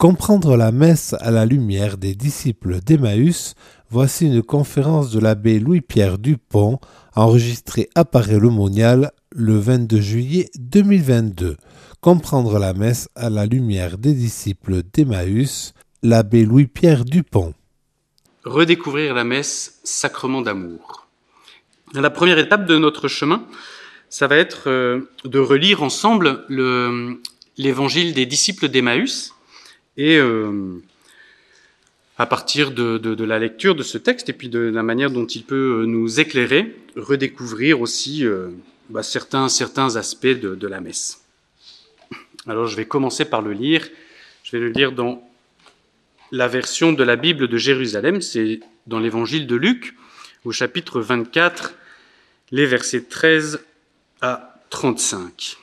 Comprendre la messe à la lumière des disciples d'Emmaüs, voici une conférence de l'abbé Louis-Pierre Dupont, enregistrée à Paray-le-Monial le 22 juillet 2022. Comprendre la messe à la lumière des disciples d'Emmaüs, l'abbé Louis-Pierre Dupont. Redécouvrir la messe, sacrement d'amour. La première étape de notre chemin, ça va être de relire ensemble l'évangile des disciples d'Emmaüs. Et à partir de la lecture de ce texte et puis de la manière dont il peut nous éclairer, redécouvrir aussi certains aspects de la messe. Alors je vais commencer par le lire. Je vais le lire dans la version de la Bible de Jérusalem, c'est dans l'évangile de Luc, au chapitre 24, les versets 13 à 35.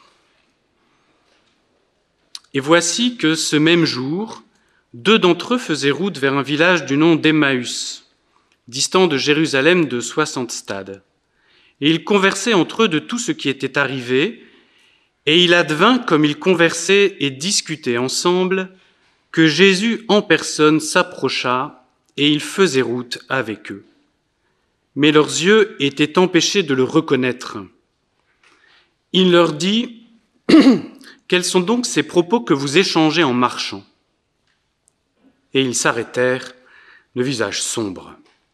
Et voici que ce même jour, 2 d'entre eux faisaient route vers un village du nom d'Emmaüs, distant de Jérusalem de 60 stades. Et ils conversaient entre eux de tout ce qui était arrivé, et il advint, comme ils conversaient et discutaient ensemble, que Jésus en personne s'approcha, et il faisait route avec eux. Mais leurs yeux étaient empêchés de le reconnaître. Il leur dit « Quels sont donc ces propos que vous échangez en marchant ?» Et ils s'arrêtèrent, le visage sombre.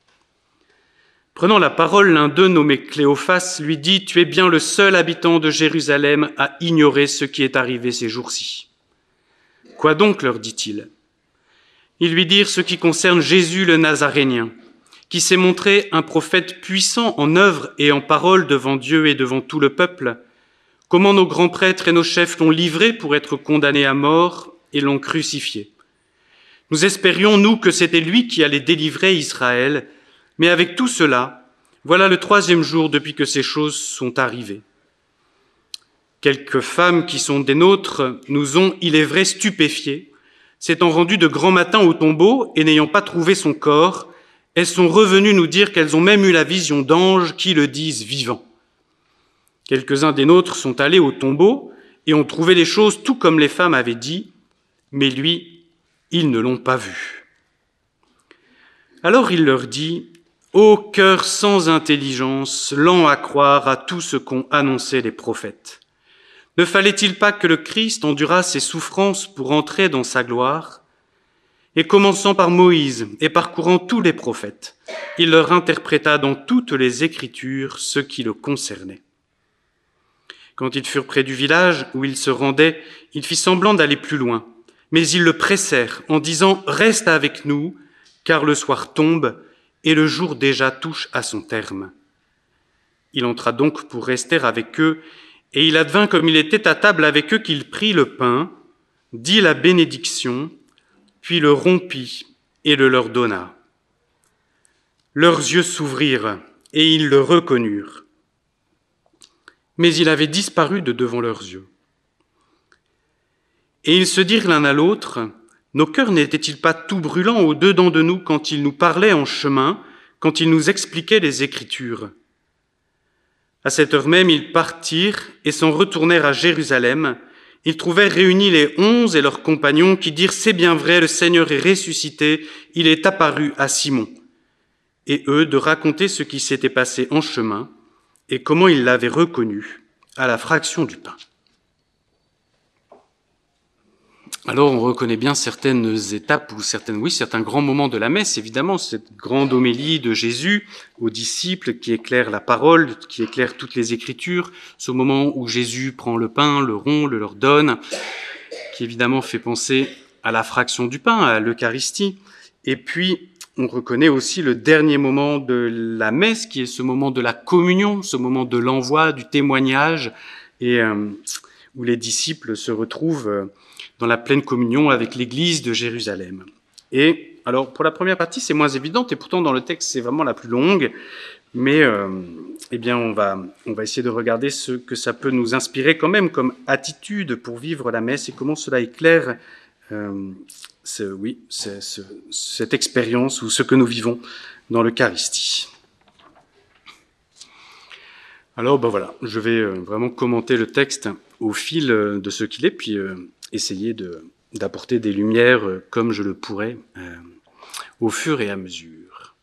Prenant la parole, l'un d'eux, nommé Cléophas, lui dit « Tu es bien le seul habitant de Jérusalem à ignorer ce qui est arrivé ces jours-ci. » « Quoi donc, leur dit-il. Ils lui dirent ce qui concerne Jésus le Nazarénien, qui s'est montré un prophète puissant en œuvre et en parole devant Dieu et devant tout le peuple, comment nos grands prêtres et nos chefs l'ont livré pour être condamné à mort et l'ont crucifié. Nous espérions, nous, que c'était lui qui allait délivrer Israël, mais avec tout cela, voilà le 3e jour depuis que ces choses sont arrivées. Quelques femmes qui sont des nôtres nous ont, il est vrai, stupéfiés, s'étant rendues de grand matin au tombeau et n'ayant pas trouvé son corps, elles sont revenues nous dire qu'elles ont même eu la vision d'anges qui le disent vivant. Quelques-uns des nôtres sont allés au tombeau et ont trouvé les choses tout comme les femmes avaient dit, mais lui, ils ne l'ont pas vu. Alors il leur dit, « Ô cœur sans intelligence, lent à croire à tout ce qu'ont annoncé les prophètes. Ne fallait-il pas que le Christ endurât ses souffrances pour entrer dans sa gloire ? Et commençant par Moïse et parcourant tous les prophètes, il leur interpréta dans toutes les Écritures ce qui le concernait. Quand ils furent près du village où il se rendait, il fit semblant d'aller plus loin, mais ils le pressèrent en disant « Reste avec nous, car le soir tombe et le jour déjà touche à son terme. » Il entra donc pour rester avec eux, et il advint comme il était à table avec eux qu'il prit le pain, dit la bénédiction, puis le rompit et le leur donna. Leurs yeux s'ouvrirent et ils le reconnurent. Mais il avait disparu de devant leurs yeux. Et ils se dirent l'un à l'autre, « Nos cœurs n'étaient-ils pas tout brûlants au-dedans de nous quand il nous parlait en chemin, quand il nous expliquait les Écritures ?» À cette heure même, ils partirent et s'en retournèrent à Jérusalem. Ils trouvèrent réunis les 11 et leurs compagnons qui dirent « C'est bien vrai, le Seigneur est ressuscité, il est apparu à Simon. » Et eux de raconter ce qui s'était passé en chemin et comment ils l'avaient reconnu à la fraction du pain. Alors on reconnaît bien certaines étapes ou certains grands moments de la messe, évidemment, cette grande homélie de Jésus aux disciples qui éclaire la parole, qui éclaire toutes les Écritures, ce moment où Jésus prend le pain, le rompt, le leur donne, qui évidemment fait penser à la fraction du pain, à l'Eucharistie. Et puis on reconnaît aussi le dernier moment de la messe, qui est ce moment de la communion, ce moment de l'envoi, du témoignage, et où les disciples se retrouvent dans la pleine communion avec l'Église de Jérusalem. Et alors, pour la première partie, c'est moins évident, et pourtant dans le texte, c'est vraiment la plus longue, mais on va essayer de regarder ce que ça peut nous inspirer quand même comme attitude pour vivre la messe et comment cela éclaire cette expérience ou ce que nous vivons dans l'Eucharistie. Alors, je vais vraiment commenter le texte au fil de ce qu'il est, puis essayer de d'apporter des lumières comme je le pourrais au fur et à mesure.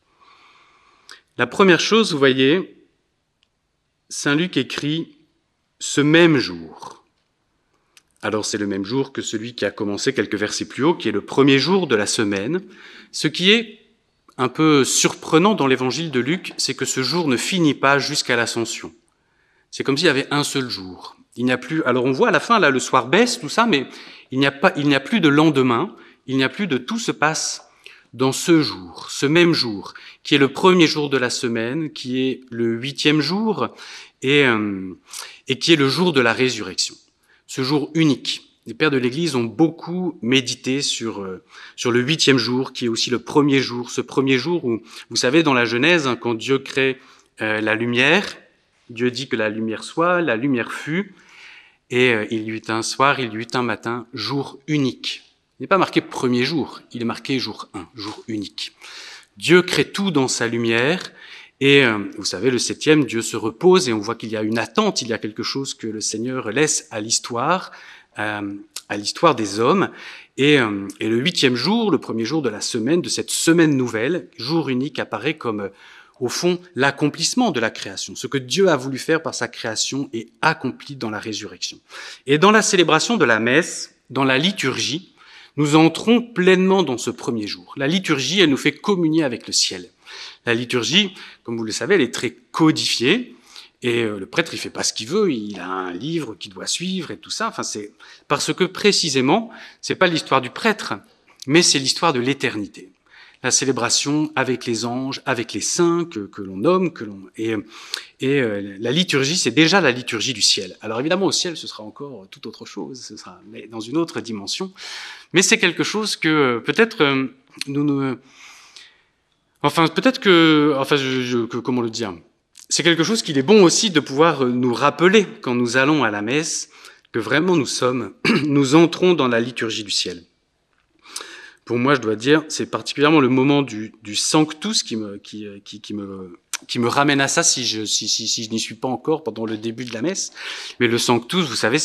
La première chose, vous voyez, Saint Luc écrit « ce même jour ». Alors c'est le même jour que celui qui a commencé quelques versets plus haut, qui est le premier jour de la semaine. Ce qui est un peu surprenant dans l'évangile de Luc, c'est que ce jour ne finit pas jusqu'à l'ascension. C'est comme s'il y avait un seul jour. Il n'y a plus, alors on voit à la fin, là, le soir baisse, tout ça, mais il n'y a plus de lendemain, il n'y a plus de tout se passe dans ce jour, ce même jour, qui est le premier jour de la semaine, qui est le 8e jour, et qui est le jour de la résurrection. Ce jour unique. Les pères de l'Église ont beaucoup médité sur le 8e jour, qui est aussi le premier jour, ce premier jour où, vous savez, dans la Genèse, hein, quand Dieu crée la lumière, Dieu dit que la lumière soit, la lumière fut, et il y eut un soir, il y eut un matin, jour unique. Il n'est pas marqué premier jour, il est marqué jour 1, jour unique. Dieu crée tout dans sa lumière, et vous savez, le 7e, Dieu se repose, et on voit qu'il y a une attente, il y a quelque chose que le Seigneur laisse à l'histoire des hommes. Et le 8e jour, le premier jour de la semaine, de cette semaine nouvelle, jour unique, apparaît comme, au fond, l'accomplissement de la création. Ce que Dieu a voulu faire par sa création est accompli dans la résurrection. Et dans la célébration de la messe, dans la liturgie, nous entrons pleinement dans ce premier jour. La liturgie, elle nous fait communier avec le ciel. La liturgie, comme vous le savez, elle est très codifiée. Et le prêtre, il fait pas ce qu'il veut, il a un livre qu'il doit suivre et tout ça. Enfin, c'est parce que précisément, c'est pas l'histoire du prêtre, mais c'est l'histoire de l'éternité. La célébration avec les anges, avec les saints que l'on nomme, la liturgie, c'est déjà la liturgie du ciel. Alors évidemment, au ciel, ce sera encore tout autre chose, ce sera mais dans une autre dimension. Mais c'est quelque chose que peut-être comment le dire? C'est quelque chose qu'il est bon aussi de pouvoir nous rappeler quand nous allons à la messe, que vraiment nous entrons dans la liturgie du ciel. Pour moi, je dois dire, c'est particulièrement le moment du Sanctus qui me ramène à ça si je n'y suis pas encore pendant le début de la messe. Mais le Sanctus, vous savez,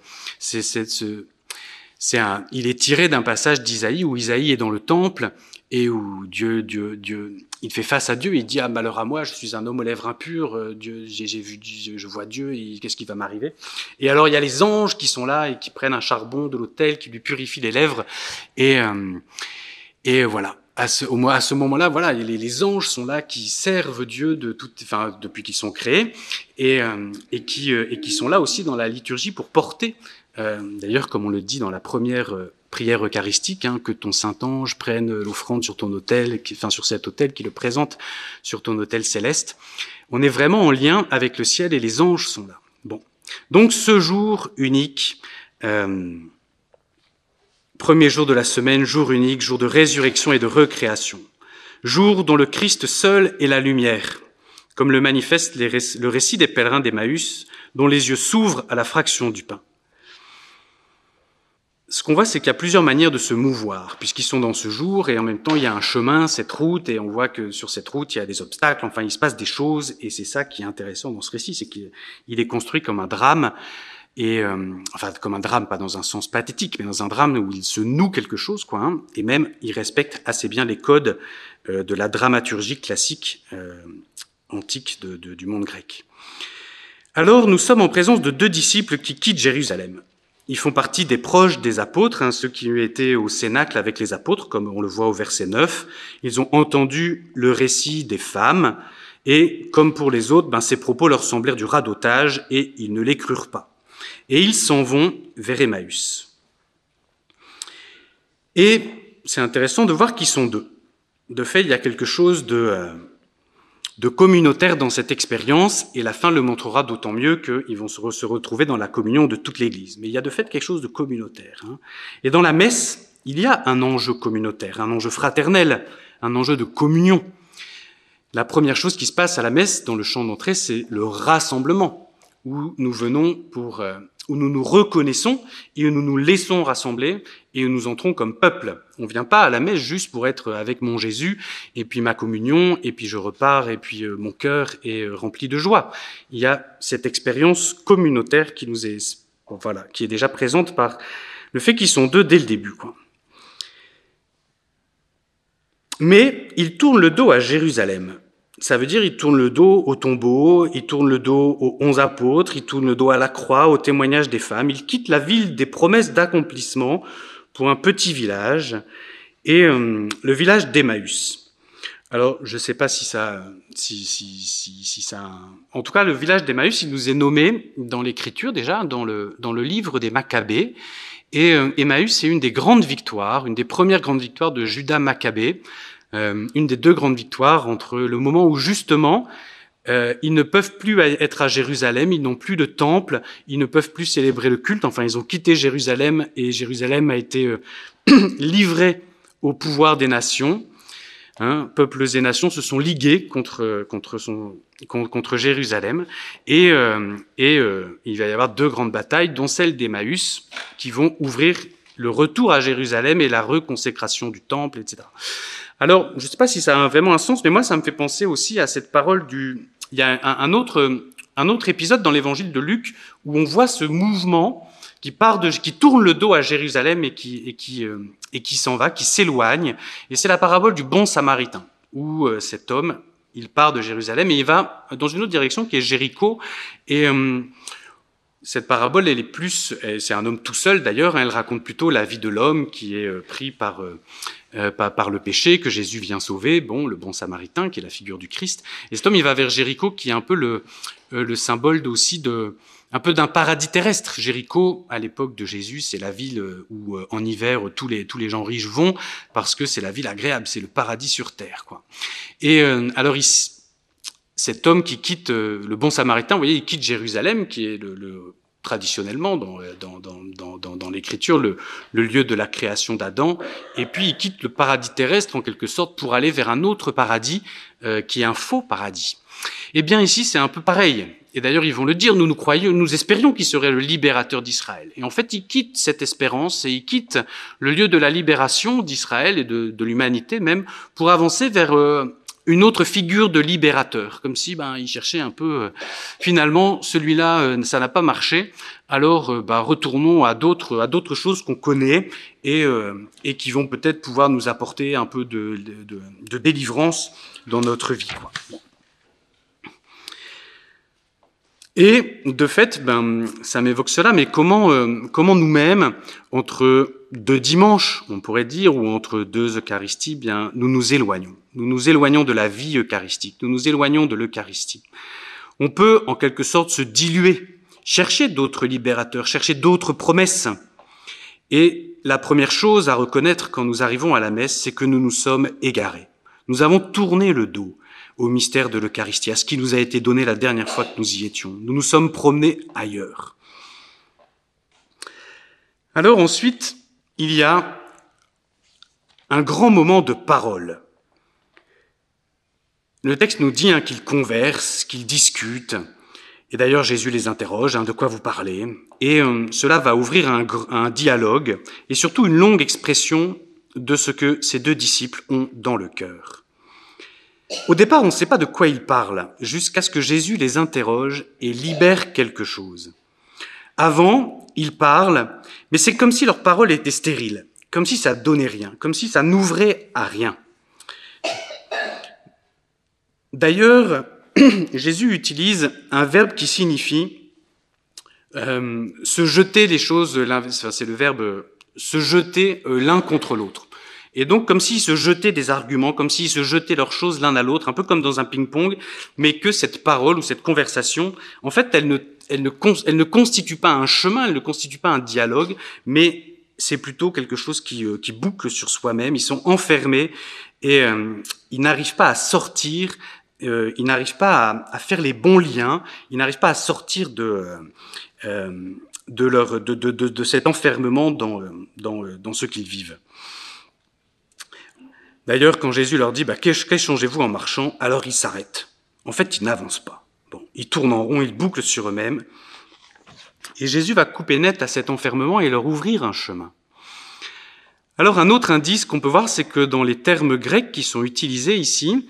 il est tiré d'un passage d'Isaïe où Isaïe est dans le temple et où Dieu, il fait face à Dieu, il dit « Ah, malheur à moi, je suis un homme aux lèvres impures, Dieu, je vois Dieu, qu'est-ce qui va m'arriver ?» Et alors, il y a les anges qui sont là et qui prennent un charbon de l'autel, qui lui purifient les lèvres. Et voilà, à ce moment-là, voilà, les anges sont là qui servent Dieu depuis qu'ils sont créés et qui sont là aussi dans la liturgie pour porter, d'ailleurs, comme on le dit dans la première prière eucharistique, hein, que ton Saint-Ange prenne l'offrande sur ton autel, sur cet autel, qui le présente sur ton autel céleste. On est vraiment en lien avec le ciel et les anges sont là. Bon, donc ce jour unique, premier jour de la semaine, jour unique, jour de résurrection et de recréation, jour dont le Christ seul est la lumière, comme le manifeste le récit des pèlerins d'Emmaüs, dont les yeux s'ouvrent à la fraction du pain. Ce qu'on voit, c'est qu'il y a plusieurs manières de se mouvoir, puisqu'ils sont dans ce jour, et en même temps, il y a un chemin, cette route, et on voit que sur cette route, il y a des obstacles, enfin, il se passe des choses, et c'est ça qui est intéressant dans ce récit, c'est qu'il est construit comme un drame, comme un drame, pas dans un sens pathétique, mais dans un drame où il se noue quelque chose, quoi, hein, et même, il respecte assez bien les codes de la dramaturgie classique antique du monde grec. Alors, nous sommes en présence de deux disciples qui quittent Jérusalem. Ils font partie des proches des apôtres, hein, ceux qui étaient au cénacle avec les apôtres, comme on le voit au verset 9. Ils ont entendu le récit des femmes, et comme pour les autres, ces propos leur semblèrent du radotage, et ils ne les crurent pas. Et ils s'en vont vers Emmaüs. Et c'est intéressant de voir qu'ils sont deux. De fait, il y a quelque chose de communautaire dans cette expérience, et la fin le montrera d'autant mieux qu'ils vont se retrouver dans la communion de toute l'Église. Mais il y a de fait quelque chose de communautaire. Hein. Et dans la messe, il y a un enjeu communautaire, un enjeu fraternel, un enjeu de communion. La première chose qui se passe à la messe, dans le chant d'entrée, c'est le rassemblement, où nous venons où nous nous reconnaissons et où nous nous laissons rassembler et où nous entrons comme peuple. On vient pas à la messe juste pour être avec mon Jésus et puis ma communion et puis je repars et puis mon cœur est rempli de joie. Il y a cette expérience communautaire qui est déjà présente par Le fait qu'ils sont deux dès le début, quoi. Mais ils tournent le dos à Jérusalem. Ça veut dire ils tournent le dos au tombeau, ils tournent le dos aux 11 apôtres, ils tournent le dos à la croix, au témoignage des femmes. Ils quittent la ville des promesses d'accomplissement pour un petit village, et le village d'Emmaüs. Alors, je ne sais pas si ça... En tout cas, le village d'Emmaüs, il nous est nommé dans l'Écriture déjà, dans le livre des Maccabées. Et Emmaüs, c'est une des grandes victoires, une des premières grandes victoires de Judas Maccabée, une des deux grandes victoires entre le moment où justement ils ne peuvent plus être à Jérusalem, ils n'ont plus de temple, ils ne peuvent plus célébrer le culte, enfin ils ont quitté Jérusalem et Jérusalem a été livrée au pouvoir des nations. Peuples et nations se sont ligués contre Jérusalem et il va y avoir deux grandes batailles, dont celle d'Emmaüs, qui vont ouvrir le retour à Jérusalem et la reconsécration du temple, etc. Alors, je ne sais pas si ça a vraiment un sens, mais moi, ça me fait penser aussi à cette parole Il y a un autre épisode dans l'évangile de Luc où on voit ce mouvement qui tourne le dos à Jérusalem et qui s'en va, qui s'éloigne. Et c'est la parabole du bon samaritain, où cet homme, il part de Jérusalem et il va dans une autre direction qui est Jéricho. Et cette parabole, c'est un homme tout seul d'ailleurs, elle raconte plutôt la vie de l'homme qui est pris par le péché, que Jésus vient sauver, le bon samaritain, qui est la figure du Christ. Et cet homme, il va vers Jéricho, qui est un peu le symbole aussi un peu d'un paradis terrestre. Jéricho, à l'époque de Jésus, c'est la ville où en hiver tous les gens riches vont, parce que c'est la ville agréable, c'est le paradis sur terre, quoi. Et alors cet homme qui quitte le bon samaritain, vous voyez, il quitte Jérusalem, qui est traditionnellement dans l'Écriture le lieu de la création d'Adam, et puis il quitte le paradis terrestre en quelque sorte pour aller vers un autre paradis qui est un faux paradis. Eh bien ici c'est un peu pareil, et d'ailleurs ils vont le dire, nous espérions qu'il serait le libérateur d'Israël, et en fait il quitte cette espérance et il quitte le lieu de la libération d'Israël et de l'humanité même pour avancer vers une autre figure de libérateur, comme si il cherchait un peu, finalement, celui-là, ça n'a pas marché, alors retournons à d'autres choses qu'on connaît et qui vont peut-être pouvoir nous apporter un peu de délivrance dans notre vie, quoi. Et de fait, ça m'évoque cela, mais comment nous-mêmes, entre deux dimanches, on pourrait dire, ou entre deux Eucharisties, nous nous éloignons. Nous nous éloignons de la vie eucharistique, nous nous éloignons de l'Eucharistie. On peut, en quelque sorte, se diluer, chercher d'autres libérateurs, chercher d'autres promesses. Et la première chose à reconnaître quand nous arrivons à la messe, c'est que nous nous sommes égarés. Nous avons tourné le dos au mystère de l'Eucharistie, à ce qui nous a été donné la dernière fois que nous y étions. Nous nous sommes promenés ailleurs. Alors ensuite, il y a un grand moment de parole. Le texte nous dit qu'ils conversent, qu'ils discutent, et d'ailleurs Jésus les interroge, de quoi vous parlez, et cela va ouvrir un dialogue, et surtout une longue expression de ce que ces deux disciples ont dans le cœur. Au départ, on ne sait pas de quoi ils parlent, jusqu'à ce que Jésus les interroge et libère quelque chose. Avant, ils parlent, mais c'est comme si leur parole était stérile, comme si ça donnait rien, comme si ça n'ouvrait à rien. D'ailleurs, Jésus utilise un verbe qui signifie se jeter les choses, c'est le verbe se jeter l'un contre l'autre. Et donc, comme s'ils se jetaient des arguments, comme s'ils se jetaient leurs choses l'un à l'autre, un peu comme dans un ping-pong, mais que cette parole ou cette conversation, en fait, elle ne constitue pas un chemin, elle ne constitue pas un dialogue, mais c'est plutôt quelque chose qui boucle sur soi-même. Ils sont enfermés et ils n'arrivent pas à sortir, ils n'arrivent pas à faire les bons liens, ils n'arrivent pas à sortir de cet enfermement dans ce qu'ils vivent. D'ailleurs, quand Jésus leur dit « Qu'échangez-vous en marchant ?» alors ils s'arrêtent. En fait, ils n'avancent pas. Ils tournent en rond, ils bouclent sur eux-mêmes. Et Jésus va couper net à cet enfermement et leur ouvrir un chemin. Alors, un autre indice qu'on peut voir, c'est que dans les termes grecs qui sont utilisés ici,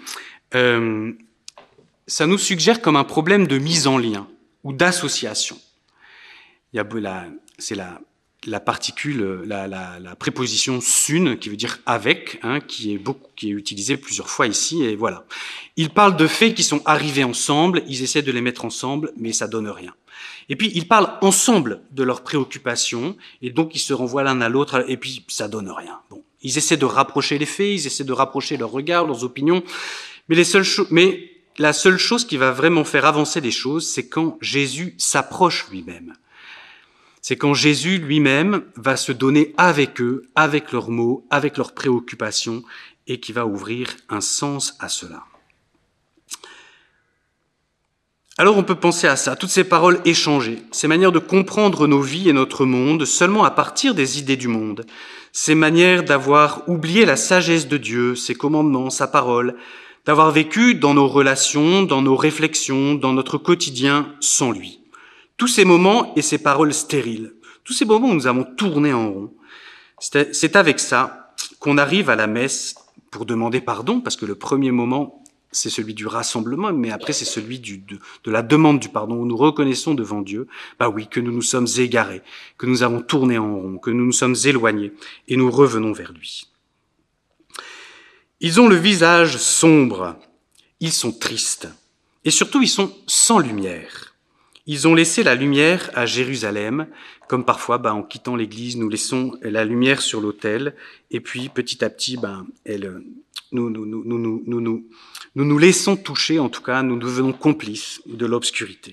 ça nous suggère comme un problème de mise en lien ou d'association. C'est la particule, la préposition sun, qui veut dire avec, hein, qui est utilisée plusieurs fois ici, et voilà. Il parle de faits qui sont arrivés ensemble, ils essaient de les mettre ensemble, mais ça donne rien. Et puis, ils parlent ensemble de leurs préoccupations, et donc ils se renvoient l'un à l'autre, et puis ça donne rien. Bon. Ils essaient de rapprocher les faits, ils essaient de rapprocher leurs regards, leurs opinions, mais la seule chose qui va vraiment faire avancer les choses, c'est quand Jésus s'approche lui-même. C'est quand Jésus lui-même va se donner avec eux, avec leurs mots, avec leurs préoccupations, et qui va ouvrir un sens à cela. Alors on peut penser à ça, toutes ces paroles échangées, ces manières de comprendre nos vies et notre monde seulement à partir des idées du monde, ces manières d'avoir oublié la sagesse de Dieu, ses commandements, sa parole, d'avoir vécu dans nos relations, dans nos réflexions, dans notre quotidien sans lui. Tous ces moments et ces paroles stériles, tous ces moments où nous avons tourné en rond, c'est avec ça qu'on arrive à la messe pour demander pardon, parce que le premier moment, c'est celui du rassemblement, mais après c'est celui de la demande du pardon, où nous reconnaissons devant Dieu, oui, que nous nous sommes égarés, que nous avons tourné en rond, que nous nous sommes éloignés, et nous revenons vers lui. Ils ont le visage sombre, ils sont tristes, et surtout ils sont sans lumière. Ils ont laissé la lumière à Jérusalem, comme parfois, en quittant l'église, nous laissons la lumière sur l'autel, et puis petit à petit, nous nous laissons toucher, en tout cas, nous devenons complices de l'obscurité.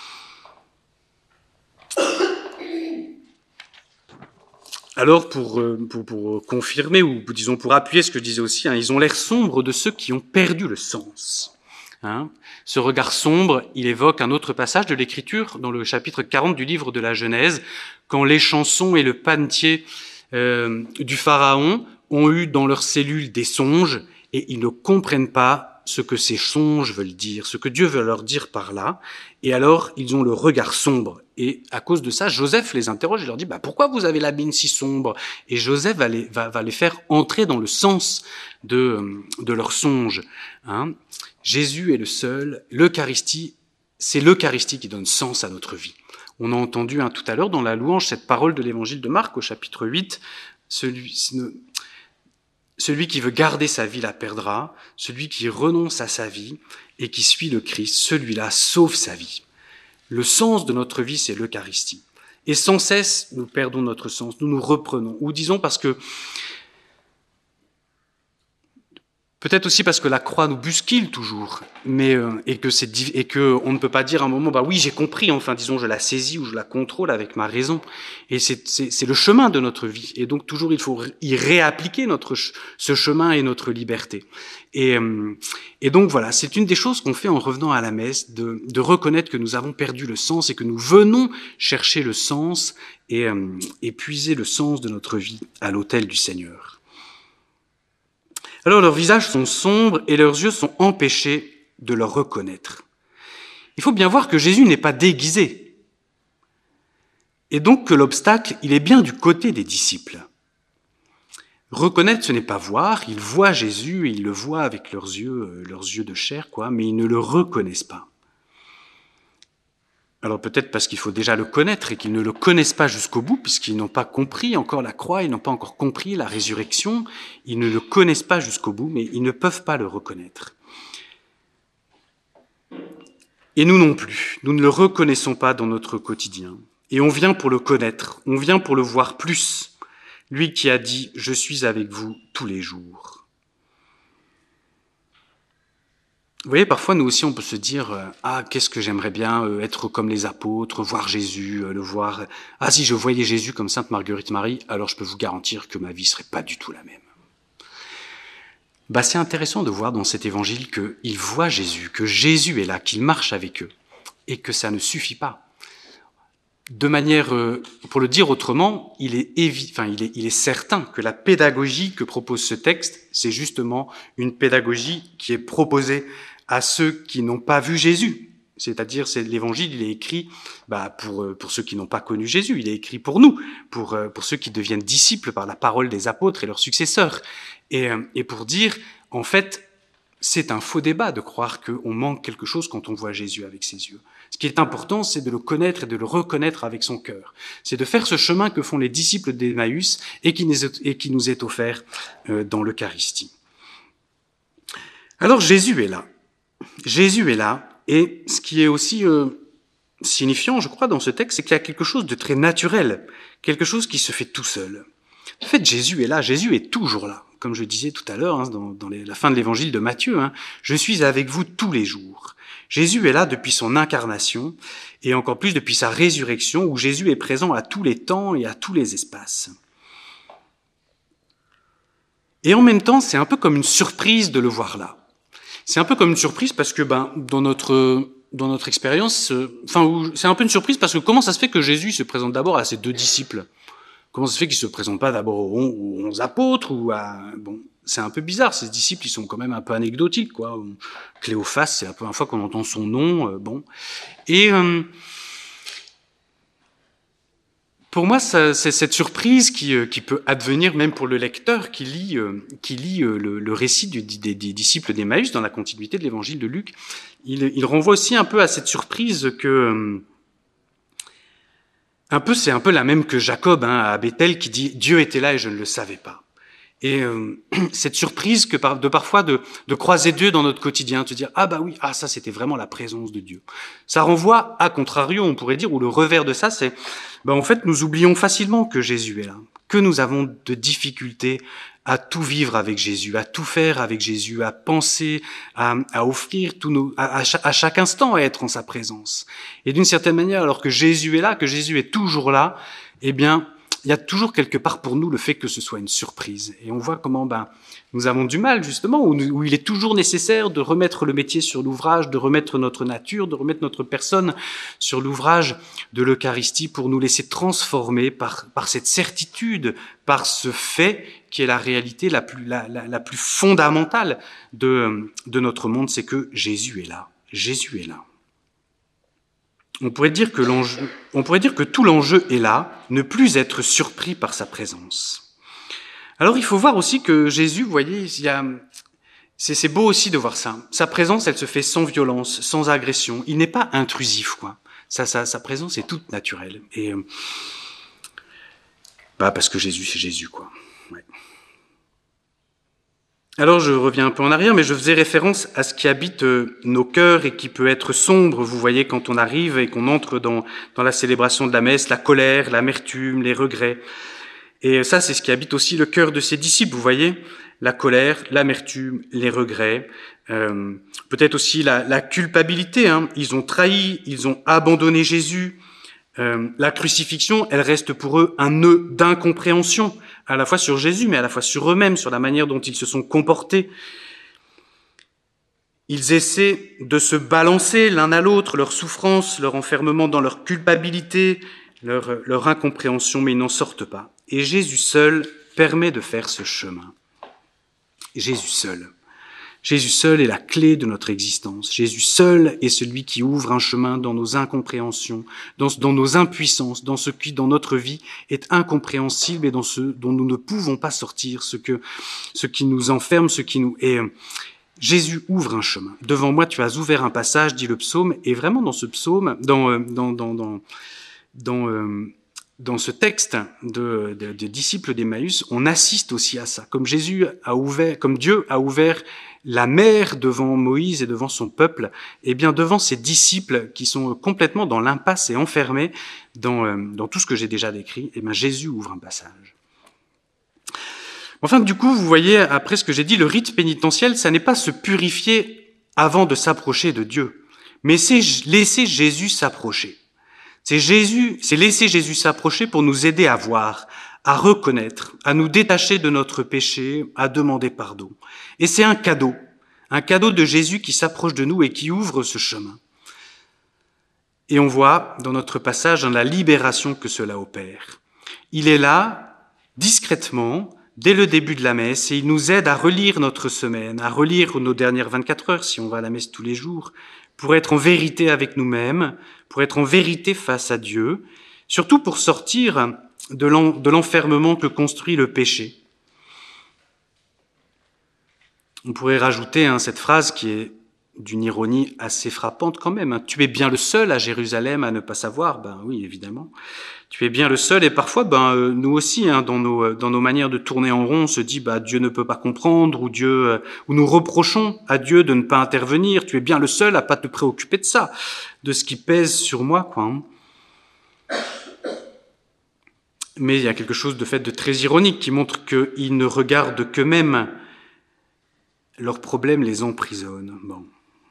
Alors, pour confirmer, ou disons pour appuyer ce que je disais aussi, ils ont l'air sombres de ceux qui ont perdu le sens. Ce regard sombre, il évoque un autre passage de l'Écriture dans le chapitre 40 du livre de la Genèse, quand les chansons et le panetier du Pharaon ont eu dans leurs cellules des songes et ils ne comprennent pas ce que ces songes veulent dire, ce que Dieu veut leur dire par là, et alors ils ont le regard sombre. Et à cause de ça, Joseph les interroge et leur dit « Pourquoi vous avez la mine si sombre ?» Et Joseph va les faire entrer dans le sens de leurs songes. Jésus est le seul, l'Eucharistie, c'est l'Eucharistie qui donne sens à notre vie. On a entendu tout à l'heure dans la louange cette parole de l'évangile de Marc au chapitre 8, celui qui veut garder sa vie la perdra, celui qui renonce à sa vie et qui suit le Christ, celui-là sauve sa vie. Le sens de notre vie, c'est l'Eucharistie. Et sans cesse, nous perdons notre sens, nous nous reprenons. Ou disons parce que, peut-être aussi parce que la croix nous bouscule toujours, et que on ne peut pas dire à un moment, oui, j'ai compris, enfin, disons, je la saisis ou je la contrôle avec ma raison. Et c'est le chemin de notre vie. Et donc, toujours, il faut y réappliquer ce chemin et notre liberté. Et donc, voilà, c'est une des choses qu'on fait en revenant à la messe, de reconnaître que nous avons perdu le sens et que nous venons chercher le sens et puiser le sens de notre vie à l'autel du Seigneur. Alors leurs visages sont sombres et leurs yeux sont empêchés de le reconnaître. Il faut bien voir que Jésus n'est pas déguisé. Et donc que l'obstacle, il est bien du côté des disciples. Reconnaître, ce n'est pas voir, ils voient Jésus et ils le voient avec leurs yeux de chair, mais ils ne le reconnaissent pas. Alors peut-être parce qu'il faut déjà le connaître et qu'ils ne le connaissent pas jusqu'au bout, puisqu'ils n'ont pas compris encore la croix, ils n'ont pas encore compris la résurrection, ils ne le connaissent pas jusqu'au bout, mais ils ne peuvent pas le reconnaître. Et nous non plus, nous ne le reconnaissons pas dans notre quotidien. Et on vient pour le connaître, on vient pour le voir plus, lui qui a dit « Je suis avec vous tous les jours ». Vous voyez, parfois, nous aussi, on peut se dire « qu'est-ce que j'aimerais bien être comme les apôtres, voir Jésus, le voir... si je voyais Jésus comme Sainte Marguerite Marie, alors je peux vous garantir que ma vie serait pas du tout la même. » C'est intéressant de voir dans cet évangile qu'ils voient Jésus, que Jésus est là, qu'il marche avec eux, et que ça ne suffit pas. De manière, pour le dire autrement, il est certain que la pédagogie que propose ce texte, c'est justement une pédagogie qui est proposée à ceux qui n'ont pas vu Jésus. C'est-à-dire, l'évangile, il est écrit pour ceux qui n'ont pas connu Jésus, il est écrit pour nous, pour ceux qui deviennent disciples par la parole des apôtres et leurs successeurs. Et pour dire, en fait, c'est un faux débat de croire qu'on manque quelque chose quand on voit Jésus avec ses yeux. Ce qui est important, c'est de le connaître et de le reconnaître avec son cœur. C'est de faire ce chemin que font les disciples d'Emmaüs et qui nous est offert dans l'Eucharistie. Alors Jésus est là. Jésus est là, et ce qui est aussi signifiant, je crois, dans ce texte, c'est qu'il y a quelque chose de très naturel, quelque chose qui se fait tout seul. En fait, Jésus est là, Jésus est toujours là. Comme je disais tout à l'heure, dans la fin de l'évangile de Matthieu, je suis avec vous tous les jours. Jésus est là depuis son incarnation, et encore plus depuis sa résurrection, où Jésus est présent à tous les temps et à tous les espaces. Et en même temps, c'est un peu comme une surprise de le voir là. C'est un peu comme une surprise parce que dans notre expérience, c'est un peu une surprise parce que comment ça se fait que Jésus se présente d'abord à ses 2 disciples? Comment ça se fait qu'il se présente pas d'abord aux 11 apôtres ou à c'est un peu bizarre, ces disciples, ils sont quand même un peu anecdotiques, quoi. Cléophas, c'est la première fois qu'on entend son nom, Et pour moi, c'est cette surprise qui peut advenir même pour le lecteur qui lit le récit des disciples d'Emmaüs dans la continuité de l'évangile de Luc. Il renvoie aussi un peu à cette surprise que c'est un peu la même que Jacob à Bethel qui dit « Dieu était là et je ne le savais pas ». Et cette surprise parfois de croiser Dieu dans notre quotidien, de dire « Ah bah oui, ça c'était vraiment la présence de Dieu ». Ça renvoie à contrario, on pourrait dire, ou le revers de ça, c'est en fait nous oublions facilement que Jésus est là, que nous avons de difficultés à tout vivre avec Jésus, à tout faire avec Jésus, à penser, à offrir à chaque instant à être en sa présence. Et d'une certaine manière, alors que Jésus est là, que Jésus est toujours là, eh bien, il y a toujours quelque part pour nous le fait que ce soit une surprise. Et on voit comment nous avons du mal, justement, où il est toujours nécessaire de remettre le métier sur l'ouvrage, de remettre notre nature, de remettre notre personne sur l'ouvrage de l'Eucharistie pour nous laisser transformer par cette certitude, par ce fait qui est la réalité la plus fondamentale de notre monde, c'est que Jésus est là. Jésus est là. On pourrait dire que tout l'enjeu est là, ne plus être surpris par sa présence. Alors il faut voir aussi que Jésus, vous voyez, c'est beau aussi de voir ça. Sa présence, elle se fait sans violence, sans agression. Il n'est pas intrusif, quoi. Sa présence est toute naturelle. Et parce que Jésus, c'est Jésus, quoi. Ouais. Alors je reviens un peu en arrière, mais je faisais référence à ce qui habite nos cœurs et qui peut être sombre, vous voyez, quand on arrive et qu'on entre dans la célébration de la messe, la colère, l'amertume, les regrets. Et ça, c'est ce qui habite aussi le cœur de ses disciples, vous voyez, la colère, l'amertume, les regrets, peut-être aussi la culpabilité. Ils ont trahi, ils ont abandonné Jésus. La crucifixion, elle reste pour eux un nœud d'incompréhension, à la fois sur Jésus, mais à la fois sur eux-mêmes, sur la manière dont ils se sont comportés. Ils essaient de se balancer l'un à l'autre, leur souffrance, leur enfermement dans leur culpabilité, leur incompréhension, mais ils n'en sortent pas. Et Jésus seul permet de faire ce chemin. Jésus seul. Jésus seul est la clé de notre existence. Jésus seul est celui qui ouvre un chemin dans nos incompréhensions, dans nos impuissances, dans ce qui, dans notre vie, est incompréhensible et dans ce dont nous ne pouvons pas sortir, ce qui nous enferme, Jésus ouvre un chemin. Devant moi, tu as ouvert un passage, dit le psaume, et vraiment dans ce psaume, dans ce texte des disciples d'Emmaüs, on assiste aussi à ça. Comme Dieu a ouvert la mer devant Moïse et devant son peuple, et bien devant ses disciples qui sont complètement dans l'impasse et enfermés dans tout ce que j'ai déjà décrit, et bien Jésus ouvre un passage. Enfin, du coup, vous voyez, après ce que j'ai dit, le rite pénitentiel, ça n'est pas se purifier avant de s'approcher de Dieu, mais c'est laisser Jésus s'approcher. C'est laisser Jésus s'approcher pour nous aider à voir, à reconnaître, à nous détacher de notre péché, à demander pardon. Et c'est un cadeau de Jésus qui s'approche de nous et qui ouvre ce chemin. Et on voit dans notre passage la libération que cela opère. Il est là, discrètement, dès le début de la messe, et il nous aide à relire notre semaine, à relire nos dernières 24 heures, si on va à la messe tous les jours, pour être en vérité avec nous-mêmes, pour être en vérité face à Dieu, surtout pour sortir de l'enfermement que construit le péché. On pourrait rajouter cette phrase qui est d'une ironie assez frappante quand même, hein. Tu es bien le seul à Jérusalem à ne pas savoir, ben oui, évidemment. Tu es bien le seul, et parfois, nous aussi, hein, dans nos manières de tourner en rond, on se dit, Dieu ne peut pas comprendre, ou nous reprochons à Dieu de ne pas intervenir. Tu es bien le seul à pas te préoccuper de ça, de ce qui pèse sur moi, quoi, hein. Mais il y a quelque chose de fait de très ironique qui montre qu'ils ne regardent qu'eux-mêmes. Leurs problèmes les emprisonnent. Bon.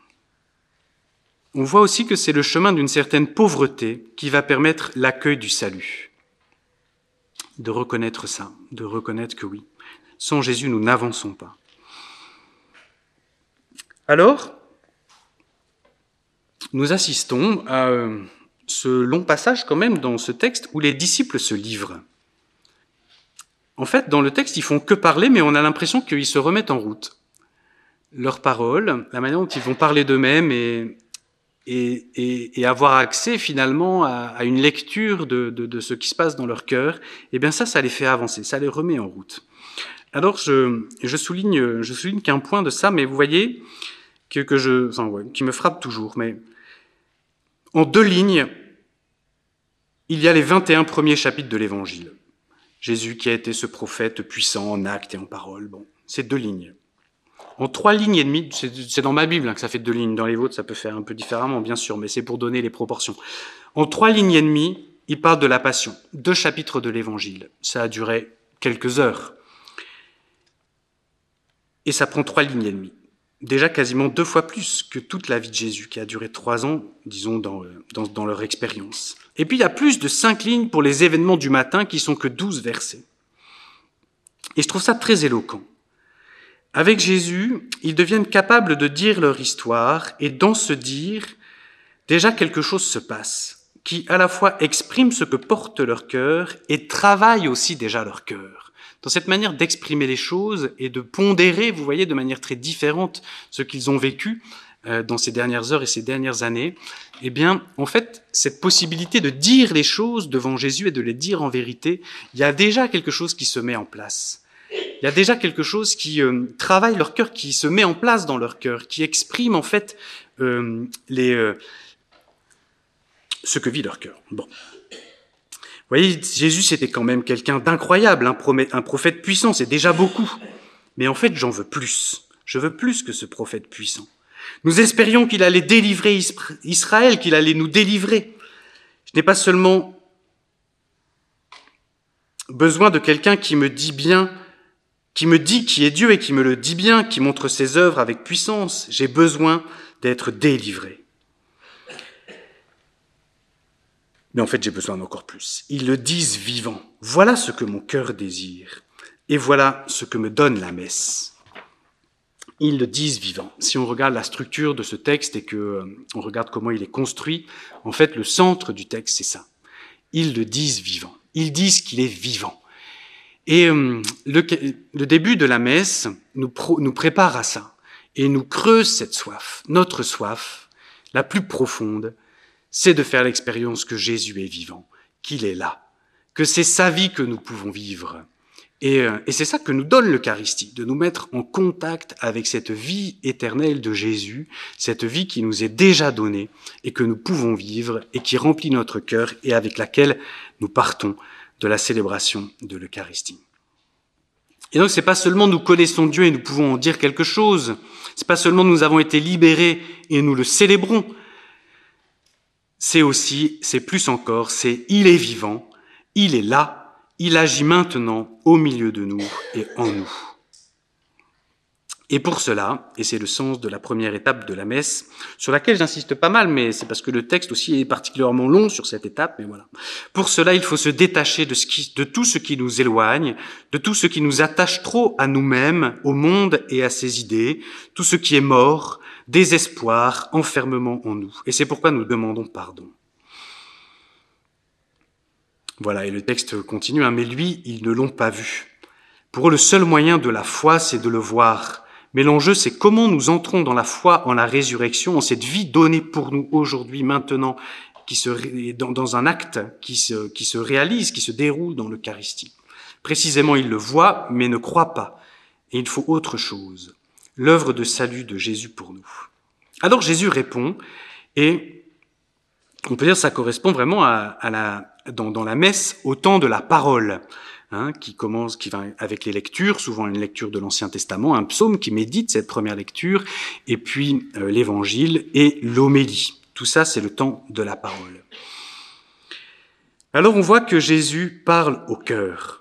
On voit aussi que c'est le chemin d'une certaine pauvreté qui va permettre l'accueil du salut. De reconnaître ça, de reconnaître que oui, sans Jésus, nous n'avançons pas. Alors, nous assistons à ce long passage quand même dans ce texte où les disciples se livrent. En fait, dans le texte, ils font que parler, mais on a l'impression qu'ils se remettent en route. Leurs paroles, la manière dont ils vont parler d'eux-mêmes et avoir accès finalement à une lecture de ce qui se passe dans leur cœur, eh bien ça les fait avancer, ça les remet en route. Alors je souligne qu'un point de ça, mais vous voyez qui me frappe toujours, mais en 2 lignes, il y a les 21 premiers chapitres de l'Évangile. Jésus qui a été ce prophète puissant en actes et en paroles, c'est 2 lignes. En 3 lignes et demie, c'est dans ma Bible que ça fait 2 lignes, dans les vôtres ça peut faire un peu différemment bien sûr, mais c'est pour donner les proportions. En 3 lignes et demie, il parle de la Passion, 2 chapitres de l'Évangile. Ça a duré quelques heures. Et ça prend 3 lignes et demie. Déjà quasiment 2 fois plus que toute la vie de Jésus, qui a duré 3 ans, disons, dans leur expérience. Et puis il y a plus de 5 lignes pour les événements du matin, qui sont que 12 versets. Et je trouve ça très éloquent. Avec Jésus, ils deviennent capables de dire leur histoire, et dans ce dire, déjà quelque chose se passe, qui à la fois exprime ce que porte leur cœur et travaille aussi déjà leur cœur. Dans cette manière d'exprimer les choses et de pondérer, vous voyez, de manière très différente ce qu'ils ont vécu dans ces dernières heures et ces dernières années, eh bien, en fait, cette possibilité de dire les choses devant Jésus et de les dire en vérité, il y a déjà quelque chose qui se met en place. Il y a déjà quelque chose qui travaille leur cœur, qui se met en place dans leur cœur, qui exprime en fait ce que vit leur cœur. Bon. Vous voyez, Jésus, c'était quand même quelqu'un d'incroyable, un prophète puissant, c'est déjà beaucoup. Mais en fait, j'en veux plus. Je veux plus que ce prophète puissant. Nous espérions qu'il allait délivrer Israël, qu'il allait nous délivrer. Je n'ai pas seulement besoin de quelqu'un qui me dit bien, qui me dit qui est Dieu et qui me le dit bien, qui montre ses œuvres avec puissance. J'ai besoin d'être délivré. Mais en fait, j'ai besoin d'encore plus. Ils le disent vivant. Voilà ce que mon cœur désire. Et voilà ce que me donne la messe. Ils le disent vivant. Si on regarde la structure de ce texte et on regarde comment il est construit, en fait, le centre du texte, c'est ça. Ils le disent vivant. Ils disent qu'il est vivant. Et le début de la messe nous prépare à ça et nous creuse cette soif. Notre soif, la plus profonde, c'est de faire l'expérience que Jésus est vivant, qu'il est là, que c'est sa vie que nous pouvons vivre. Et c'est ça que nous donne l'Eucharistie, de nous mettre en contact avec cette vie éternelle de Jésus, cette vie qui nous est déjà donnée et que nous pouvons vivre et qui remplit notre cœur et avec laquelle nous partons de la célébration de l'Eucharistie. Et donc c'est pas seulement nous connaissons Dieu et nous pouvons en dire quelque chose, c'est pas seulement nous avons été libérés et nous le célébrons, c'est plus encore, c'est il est vivant, il est là, il agit maintenant au milieu de nous et en nous. Et pour cela, et c'est le sens de la première étape de la messe, sur laquelle j'insiste pas mal, mais c'est parce que le texte aussi est particulièrement long sur cette étape, mais voilà. Pour cela, il faut se détacher de tout ce qui nous éloigne, de tout ce qui nous attache trop à nous-mêmes, au monde et à ses idées, tout ce qui est mort, désespoir, enfermement en nous. Et c'est pourquoi nous demandons pardon. Voilà, et le texte continue, mais lui, ils ne l'ont pas vu. Pour eux, le seul moyen de la foi, c'est de le voir. Mais l'enjeu, c'est comment nous entrons dans la foi en la résurrection, en cette vie donnée pour nous aujourd'hui, maintenant, dans un acte qui se réalise, qui se déroule dans l'Eucharistie. Précisément, ils le voient, mais ne croient pas. Et il faut autre chose, l'œuvre de salut de Jésus pour nous. Alors Jésus répond, et on peut dire que ça correspond vraiment dans la messe au temps de la parole, qui va avec les lectures, souvent une lecture de l'Ancien Testament, un psaume qui médite cette première lecture, et puis l'Évangile et l'homélie. Tout ça, c'est le temps de la parole. Alors on voit que Jésus parle au cœur.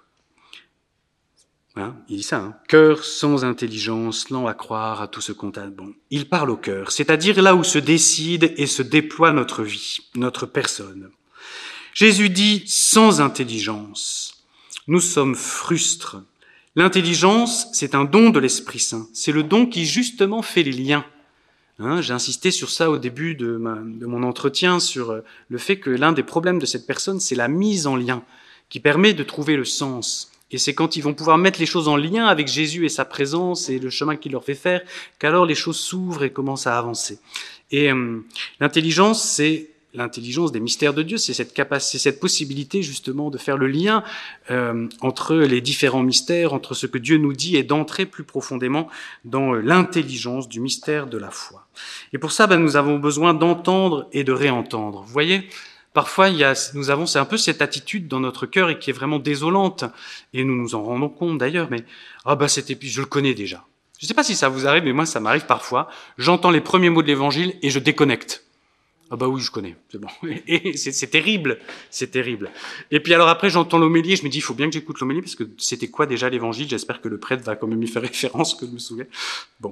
Il dit ça, cœur sans intelligence, lent à croire à tout ce qu'on a. Bon, il parle au cœur, c'est-à-dire là où se décide et se déploie notre vie, notre personne. Jésus dit sans intelligence. Nous sommes frustres. L'intelligence, c'est un don de l'Esprit Saint. C'est le don qui justement fait les liens. J'ai insisté sur ça au début de mon entretien, sur le fait que l'un des problèmes de cette personne, c'est la mise en lien, qui permet de trouver le sens. Et c'est quand ils vont pouvoir mettre les choses en lien avec Jésus et sa présence et le chemin qu'il leur fait faire, qu'alors les choses s'ouvrent et commencent à avancer. Et l'intelligence, c'est l'intelligence des mystères de Dieu, c'est cette possibilité justement de faire le lien entre les différents mystères, entre ce que Dieu nous dit et d'entrer plus profondément dans l'intelligence du mystère de la foi. Et pour ça, nous avons besoin d'entendre et de réentendre. Vous voyez, parfois, c'est un peu cette attitude dans notre cœur et qui est vraiment désolante, et nous nous en rendons compte d'ailleurs, mais je le connais déjà. Je ne sais pas si ça vous arrive, mais moi ça m'arrive parfois. J'entends les premiers mots de l'Évangile et je déconnecte. Oui, je connais, c'est bon. Et c'est terrible, c'est terrible. Et puis alors après, j'entends l'homélie et je me dis, il faut bien que j'écoute l'homélie, parce que c'était quoi déjà l'Évangile? J'espère que le prêtre va quand même y faire référence, que je me souviens. Bon.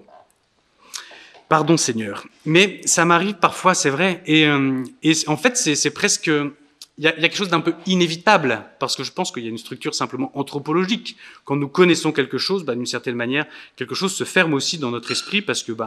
Pardon Seigneur. Mais ça m'arrive parfois, c'est vrai. Et en fait, c'est presque... Il y a quelque chose d'un peu inévitable, parce que je pense qu'il y a une structure simplement anthropologique. Quand nous connaissons quelque chose, d'une certaine manière, quelque chose se ferme aussi dans notre esprit, parce que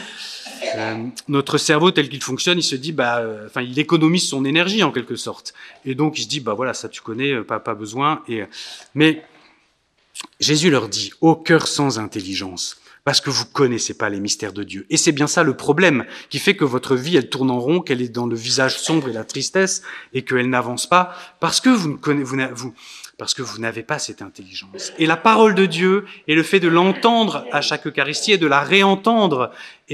notre cerveau tel qu'il fonctionne, il se dit, il économise son énergie en quelque sorte. Et donc il se dit, voilà, ça tu connais, pas besoin. Mais Jésus leur dit, ô cœur sans intelligence, parce que vous connaissez pas les mystères de Dieu. Et c'est bien ça le problème, qui fait que votre vie, elle tourne en rond, qu'elle est dans le visage sombre et la tristesse, et qu'elle n'avance pas, parce que parce que vous n'avez pas cette intelligence. Et la parole de Dieu, et le fait de l'entendre à chaque Eucharistie, et de la réentendre,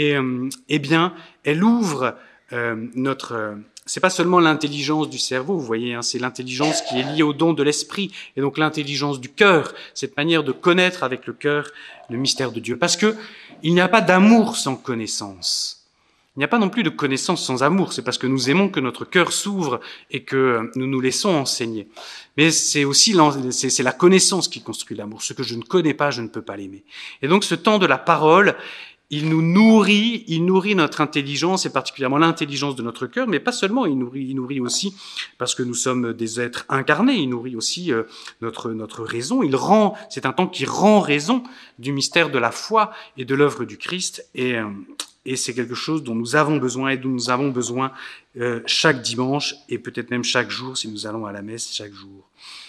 elle ouvre c'est pas seulement l'intelligence du cerveau, vous voyez, c'est l'intelligence qui est liée au don de l'esprit, et donc l'intelligence du cœur, cette manière de connaître avec le cœur le mystère de Dieu. Parce que il n'y a pas d'amour sans connaissance. Il n'y a pas non plus de connaissance sans amour. C'est parce que nous aimons que notre cœur s'ouvre et que nous nous laissons enseigner. Mais c'est aussi c'est la connaissance qui construit l'amour. Ce que je ne connais pas, je ne peux pas l'aimer. Et donc ce temps de la parole, il nous nourrit, il nourrit notre intelligence et particulièrement l'intelligence de notre cœur, mais pas seulement, il nourrit aussi, parce que nous sommes des êtres incarnés, il nourrit aussi notre raison, c'est un temps qui rend raison du mystère de la foi et de l'œuvre du Christ, et c'est quelque chose dont nous avons besoin et dont nous avons besoin chaque dimanche et peut-être même chaque jour si nous allons à la messe chaque jour.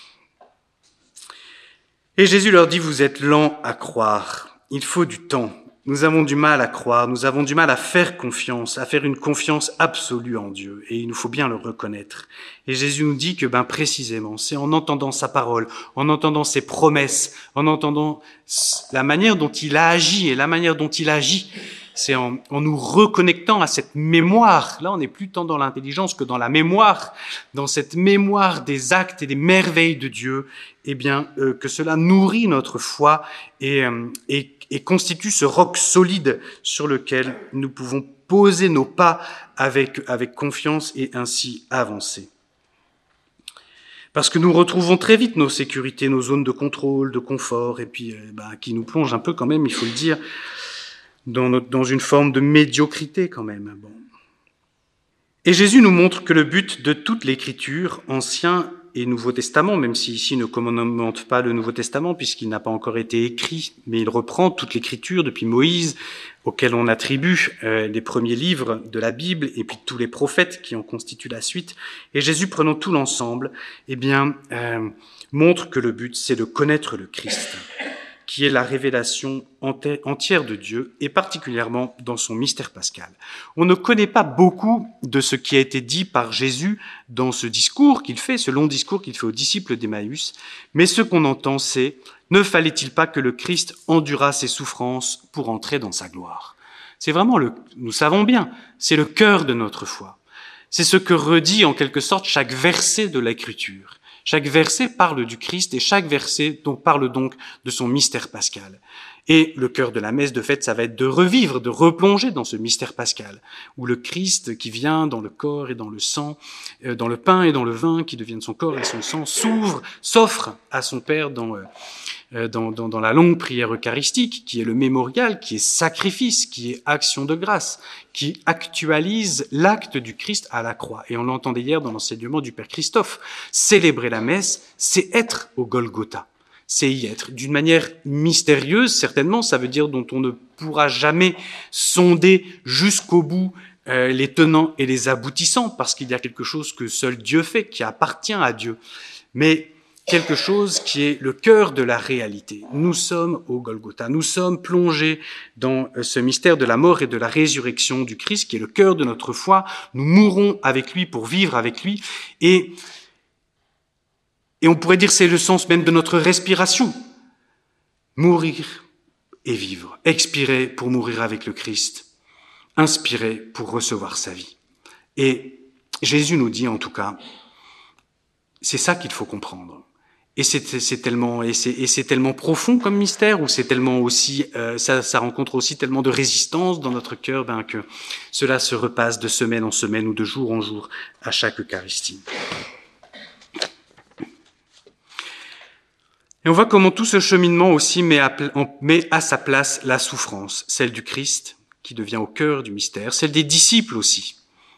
Et Jésus leur dit, vous êtes lents à croire, il faut du temps. Nous avons du mal à croire, nous avons du mal à faire confiance, à faire une confiance absolue en Dieu, et il nous faut bien le reconnaître. Et Jésus nous dit que, précisément, c'est en entendant sa parole, en entendant ses promesses, en entendant la manière dont il a agi, et la manière dont il agit, c'est en nous reconnectant à cette mémoire. Là, on n'est plus tant dans l'intelligence que dans la mémoire, dans cette mémoire des actes et des merveilles de Dieu, que cela nourrit notre foi et constitue ce roc solide sur lequel nous pouvons poser nos pas avec confiance et ainsi avancer. Parce que nous retrouvons très vite nos sécurités, nos zones de contrôle, de confort, et puis qui nous plongent un peu quand même, il faut le dire, dans une forme de médiocrité quand même. Bon. Et Jésus nous montre que le but de toute l'Écriture, Ancien et Nouveau Testament, même si ici ne commente pas le Nouveau Testament puisqu'il n'a pas encore été écrit, mais il reprend toute l'Écriture depuis Moïse, auquel on attribue les premiers livres de la Bible et puis tous les prophètes qui en constituent la suite. Et Jésus, prenant tout l'ensemble, montre que le but, c'est de connaître le Christ, qui est la révélation entière de Dieu, et particulièrement dans son mystère pascal. On ne connaît pas beaucoup de ce qui a été dit par Jésus dans ce discours qu'il fait, ce long discours qu'il fait aux disciples d'Emmaüs, mais ce qu'on entend, c'est « Ne fallait-il pas que le Christ endurât ses souffrances pour entrer dans sa gloire ?» C'est vraiment nous savons bien, c'est le cœur de notre foi. C'est ce que redit en quelque sorte chaque verset de l'Écriture. Chaque verset parle du Christ et chaque verset parle donc de son mystère pascal. Et le cœur de la messe, de fait, ça va être de revivre, de replonger dans ce mystère pascal, où le Christ qui vient dans le corps et dans le sang, dans le pain et dans le vin, qui deviennent son corps et son sang, s'offre à son Père dans la longue prière eucharistique, qui est le mémorial, qui est sacrifice, qui est action de grâce, qui actualise l'acte du Christ à la croix. Et on l'entendait hier dans l'enseignement du Père Christophe. Célébrer la messe, c'est être au Golgotha. C'est y être. D'une manière mystérieuse, certainement, ça veut dire dont on ne pourra jamais sonder jusqu'au bout les tenants et les aboutissants, parce qu'il y a quelque chose que seul Dieu fait, qui appartient à Dieu. Mais quelque chose qui est le cœur de la réalité. Nous sommes au Golgotha, nous sommes plongés dans ce mystère de la mort et de la résurrection du Christ, qui est le cœur de notre foi. Nous mourrons avec lui pour vivre avec lui, et on pourrait dire c'est le sens même de notre respiration. Mourir et vivre, expirer pour mourir avec le Christ, inspirer pour recevoir sa vie. Et Jésus nous dit en tout cas, c'est ça qu'il faut comprendre. Et c'est tellement profond comme mystère, ou c'est tellement aussi, ça rencontre aussi tellement de résistance dans notre cœur, que cela se repasse de semaine en semaine ou de jour en jour à chaque Eucharistie. Et on voit comment tout ce cheminement aussi met à sa place la souffrance, celle du Christ qui devient au cœur du mystère, celle des disciples aussi.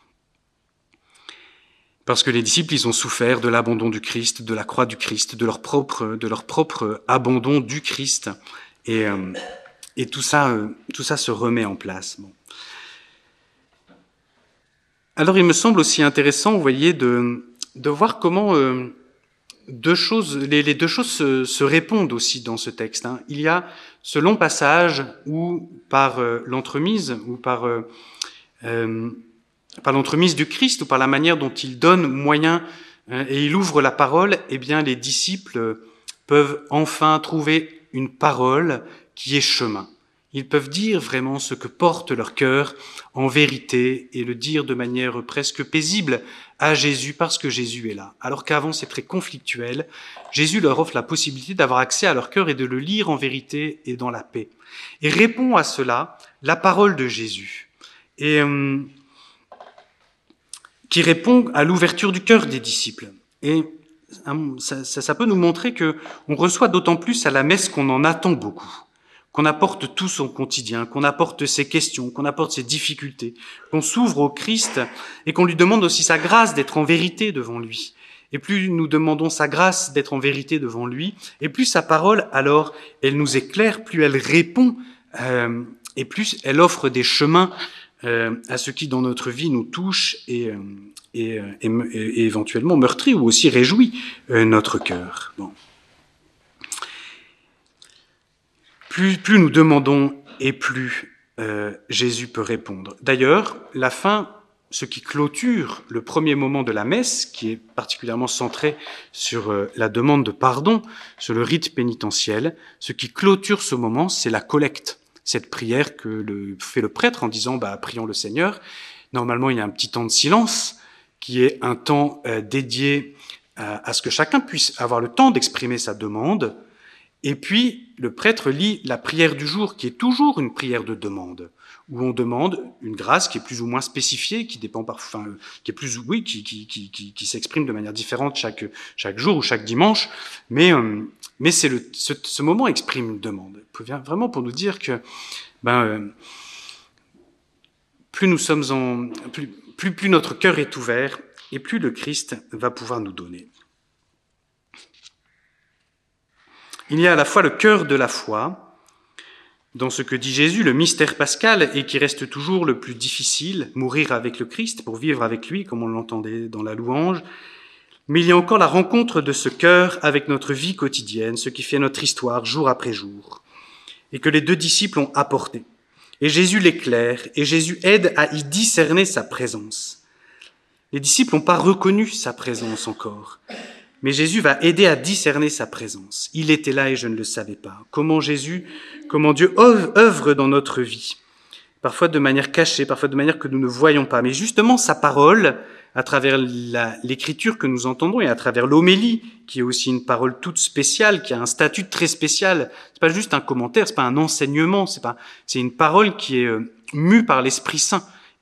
Parce que les disciples, ils ont souffert de l'abandon du Christ, de la croix du Christ, de leur propre abandon du Christ. Et tout ça se remet en place. Bon. Alors, il me semble aussi intéressant, vous voyez, de voir comment les deux choses se répondent aussi dans ce texte. Il y a ce long passage où, par l'entremise, ou par l'entremise du Christ, ou par la manière dont il donne moyen et il ouvre la parole, eh bien, les disciples peuvent enfin trouver une parole qui est chemin. Ils peuvent dire vraiment ce que porte leur cœur en vérité et le dire de manière presque paisible à Jésus parce que Jésus est là. Alors qu'avant c'est très conflictuel, Jésus leur offre la possibilité d'avoir accès à leur cœur et de le lire en vérité et dans la paix. Et répond à cela la parole de Jésus. Et qui répond à l'ouverture du cœur des disciples. Et ça peut nous montrer que on reçoit d'autant plus à la messe qu'on en attend beaucoup, qu'on apporte tout son quotidien, qu'on apporte ses questions, qu'on apporte ses difficultés, qu'on s'ouvre au Christ et qu'on lui demande aussi sa grâce d'être en vérité devant lui. Et plus nous demandons sa grâce d'être en vérité devant lui, et plus sa parole, alors, elle nous éclaire, plus elle répond, et plus elle offre des chemins à ce qui dans notre vie nous touche et éventuellement meurtrit ou aussi réjouit notre cœur. Bon. Plus nous demandons et plus Jésus peut répondre. D'ailleurs, la fin, ce qui clôture le premier moment de la messe, qui est particulièrement centré sur la demande de pardon, sur le rite pénitentiel, ce qui clôture ce moment, c'est la collecte. Cette prière que fait le prêtre en disant « prions le Seigneur ». Normalement, il y a un petit temps de silence qui est un temps dédié à ce que chacun puisse avoir le temps d'exprimer sa demande. Et puis, le prêtre lit la prière du jour, qui est toujours une prière de demande, où on demande une grâce qui est plus ou moins spécifiée, qui dépend parfois, qui est plus, oui, qui s'exprime de manière différente chaque jour ou chaque dimanche, mais ce moment exprime une demande. Vraiment pour nous dire que, plus nous sommes plus notre cœur est ouvert, et plus le Christ va pouvoir nous donner. Il y a à la fois le cœur de la foi, dans ce que dit Jésus, le mystère pascal, et qui reste toujours le plus difficile, mourir avec le Christ pour vivre avec lui, comme on l'entendait dans la louange. Mais il y a encore la rencontre de ce cœur avec notre vie quotidienne, ce qui fait notre histoire jour après jour, et que les deux disciples ont apporté. Et Jésus l'éclaire, et Jésus aide à y discerner sa présence. Les disciples n'ont pas reconnu sa présence encore. Mais Jésus va aider à discerner sa présence. Il était là et je ne le savais pas. Comment Dieu œuvre dans notre vie. parfois de manière cachée, parfois de manière que nous ne voyons pas. Mais justement, sa parole, à travers l'écriture que nous entendons et à travers l'homélie, qui est aussi une parole toute spéciale, qui a un statut très spécial. C'est pas juste un commentaire, c'est pas un enseignement, c'est une parole qui est mue par l'Esprit Saint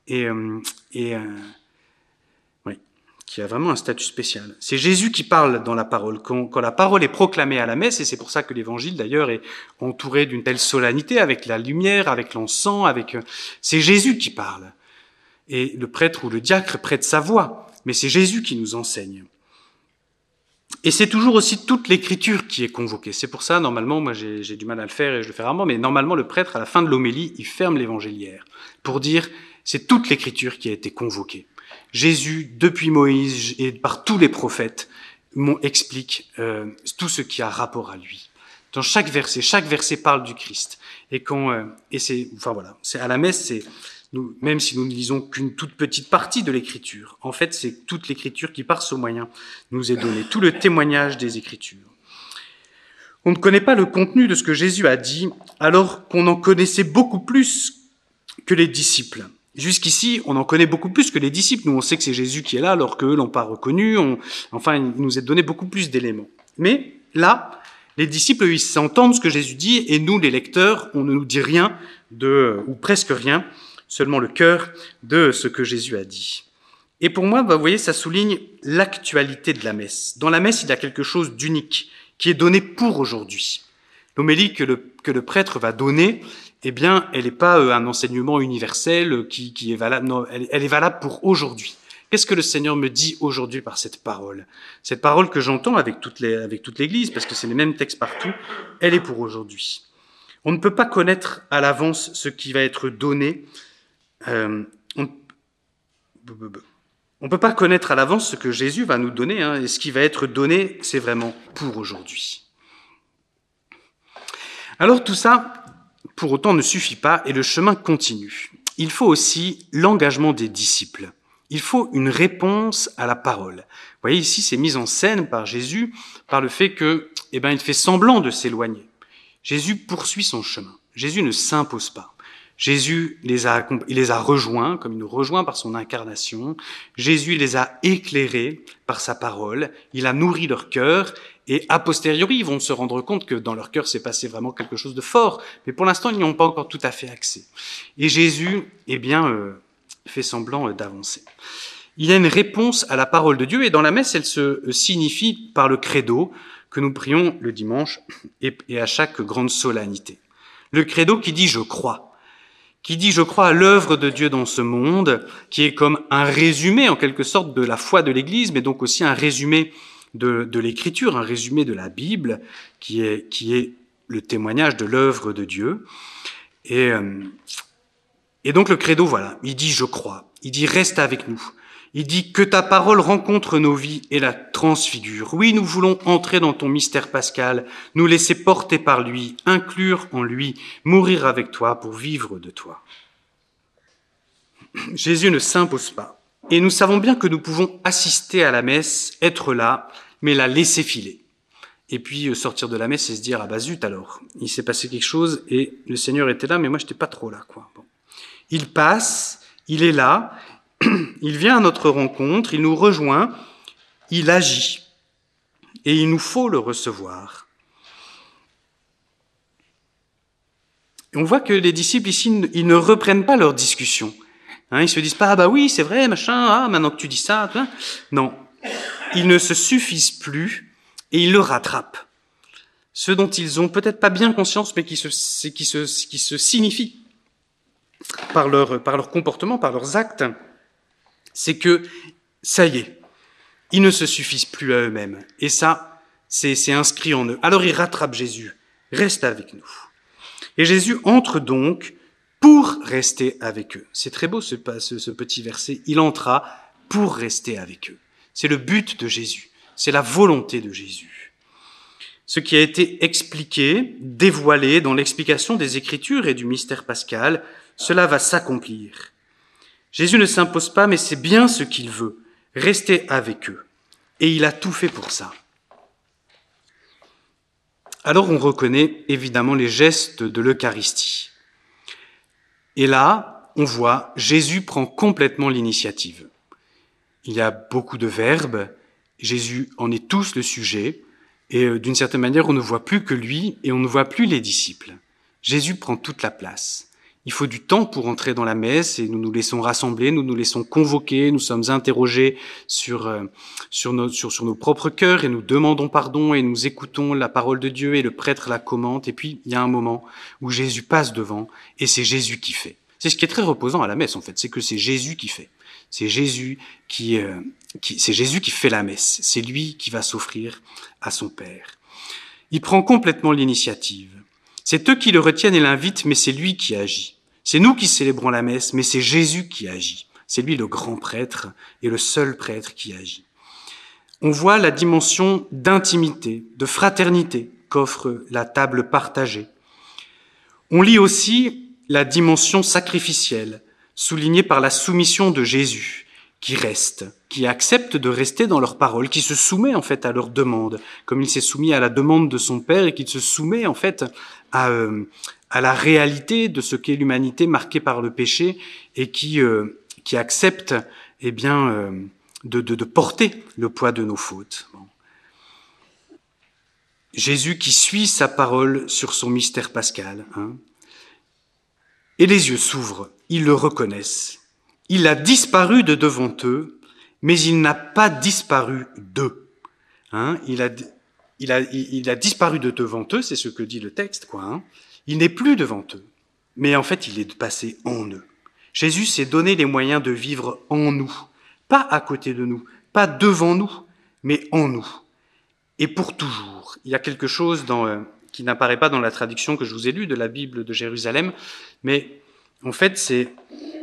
oui, qui a vraiment un statut spécial. C'est Jésus qui parle dans la parole. Quand la parole est proclamée à la messe, et c'est pour ça que l'Évangile d'ailleurs est entouré d'une telle solennité, avec la lumière, avec l'encens, c'est Jésus qui parle. Et le prêtre ou le diacre prête sa voix, mais c'est Jésus qui nous enseigne. Et c'est toujours aussi toute l'écriture qui est convoquée. C'est pour ça, normalement, moi j'ai du mal à le faire et je le fais rarement, mais normalement le prêtre, à la fin de l'homélie, il ferme l'évangéliaire pour dire c'est toute l'écriture qui a été convoquée. Jésus, depuis Moïse et par tous les prophètes, explique tout ce qui a rapport à lui. Dans chaque verset parle du Christ. C'est à la messe, même si nous ne lisons qu'une toute petite partie de l'écriture, en fait, c'est toute l'écriture qui, par ce moyen, nous est donnée, tout le témoignage des écritures. On ne connaît pas le contenu de ce que Jésus a dit, alors qu'on en connaissait beaucoup plus que les disciples. Jusqu'ici, on en connaît beaucoup plus que les disciples. Nous, on sait que c'est Jésus qui est là, alors qu'eux l'ont pas reconnu. Il nous est donné beaucoup plus d'éléments. Mais là, les disciples, ils entendent ce que Jésus dit, et nous, les lecteurs, on ne nous dit rien ou presque rien, seulement le cœur de ce que Jésus a dit. Et pour moi, vous voyez, ça souligne l'actualité de la messe. Dans la messe, il y a quelque chose d'unique qui est donné pour aujourd'hui. L'homélie que le prêtre va donner, eh bien, elle n'est pas un enseignement universel qui est valable. Non, elle est valable pour aujourd'hui. Qu'est-ce que le Seigneur me dit aujourd'hui par cette parole? Cette parole que j'entends avec toute l'Église, parce que c'est les mêmes textes partout, elle est pour aujourd'hui. On ne peut pas connaître à l'avance ce qui va être donné. On ne peut pas connaître à l'avance ce que Jésus va nous donner, et ce qui va être donné, c'est vraiment pour aujourd'hui. Alors tout ça, pour autant, ne suffit pas et le chemin continue. Il faut aussi l'engagement des disciples. Il faut une réponse à la parole. Vous voyez, ici, c'est mis en scène par Jésus, par le fait que, il fait semblant de s'éloigner. Jésus poursuit son chemin. Jésus ne s'impose pas. Jésus il les a rejoints, comme il nous rejoint par son incarnation. Jésus les a éclairés par sa parole. Il a nourri leur cœur. Et a posteriori, ils vont se rendre compte que dans leur cœur, s'est passé vraiment quelque chose de fort. Mais pour l'instant, ils n'y ont pas encore tout à fait accès. Et Jésus, fait semblant d'avancer. Il y a une réponse à la parole de Dieu. Et dans la messe, elle se signifie par le credo que nous prions le dimanche et à chaque grande solennité. Le credo qui dit « je crois ». Qui dit « je crois à l'œuvre de Dieu dans ce monde », qui est comme un résumé en quelque sorte de la foi de l'Église, mais donc aussi un résumé de l'Écriture, un résumé de la Bible, qui est le témoignage de l'œuvre de Dieu. Et donc le credo, voilà, il dit « je crois », il dit « reste avec nous ». Il dit « que ta parole rencontre nos vies et la transfigure ». Oui, nous voulons entrer dans ton mystère pascal, nous laisser porter par lui, inclure en lui, mourir avec toi pour vivre de toi. Jésus ne s'impose pas. Et nous savons bien que nous pouvons assister à la messe, être là, mais la laisser filer. Et puis sortir de la messe et se dire « ah bah zut alors, il s'est passé quelque chose et le Seigneur était là, mais moi je n'étais pas trop là, quoi. » Bon. Il passe, il est là, il vient à notre rencontre, il nous rejoint, il agit. Et il nous faut le recevoir. Et on voit que les disciples ici, ils ne reprennent pas leur discussion. Ils se disent pas, ah bah oui, c'est vrai, machin, maintenant que tu dis ça. Non, ils ne se suffisent plus et ils le rattrapent. Ce dont ils ont peut-être pas bien conscience, mais qui se signifie par leur comportement, par leurs actes, c'est que, ça y est, ils ne se suffisent plus à eux-mêmes. Et ça, c'est inscrit en eux. Alors ils rattrapent Jésus. Reste avec nous. Et Jésus entre donc pour rester avec eux. C'est très beau ce petit verset. Il entra pour rester avec eux. C'est le but de Jésus. C'est la volonté de Jésus. Ce qui a été expliqué, dévoilé dans l'explication des Écritures et du mystère pascal, cela va s'accomplir. Jésus ne s'impose pas, mais c'est bien ce qu'il veut, rester avec eux. Et il a tout fait pour ça. Alors on reconnaît évidemment les gestes de l'Eucharistie. Et là, on voit, Jésus prend complètement l'initiative. Il y a beaucoup de verbes, Jésus en est tous le sujet, et d'une certaine manière, on ne voit plus que lui et on ne voit plus les disciples. Jésus prend toute la place. Il faut du temps pour entrer dans la messe et nous nous laissons rassembler, nous nous laissons convoquer, nous sommes interrogés sur nos propres cœurs et nous demandons pardon et nous écoutons la parole de Dieu et le prêtre la commente. Et puis, il y a un moment où Jésus passe devant et c'est Jésus qui fait. C'est ce qui est très reposant à la messe, en fait, c'est que c'est Jésus qui fait. C'est Jésus c'est Jésus qui fait la messe. C'est lui qui va s'offrir à son Père. Il prend complètement l'initiative. C'est eux qui le retiennent et l'invitent, mais c'est lui qui agit. C'est nous qui célébrons la messe, mais c'est Jésus qui agit. C'est lui le grand prêtre et le seul prêtre qui agit. On voit la dimension d'intimité, de fraternité qu'offre la table partagée. On lit aussi la dimension sacrificielle, soulignée par la soumission de Jésus, qui reste, qui accepte de rester dans leurs paroles, qui se soumet en fait à leurs demandes, comme il s'est soumis à la demande de son Père et qu'il se soumet en fait à la réalité de ce qu'est l'humanité marquée par le péché et qui accepte de porter le poids de nos fautes. Bon. Jésus qui suit sa parole sur son mystère pascal. Et les yeux s'ouvrent, ils le reconnaissent. Il a disparu de devant eux, mais il n'a pas disparu d'eux. Il a disparu de devant eux, c'est ce que dit le texte, Il n'est plus devant eux, mais en fait, il est passé en eux. Jésus s'est donné les moyens de vivre en nous, pas à côté de nous, pas devant nous, mais en nous. Et pour toujours. Il y a quelque chose qui n'apparaît pas dans la traduction que je vous ai lue de la Bible de Jérusalem, mais en fait, c'est...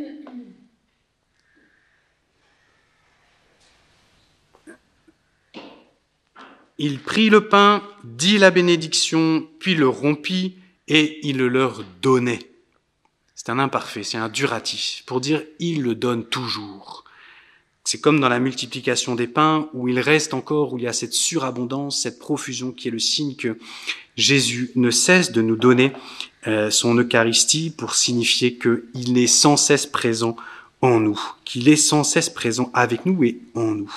Il prit le pain, dit la bénédiction, puis le rompit et il le leur donnait. C'est un imparfait, c'est un duratif, pour dire il le donne toujours. C'est comme dans la multiplication des pains, où il reste encore, où il y a cette surabondance, cette profusion qui est le signe que Jésus ne cesse de nous donner son Eucharistie pour signifier qu'il est sans cesse présent en nous, qu'il est sans cesse présent avec nous et en nous.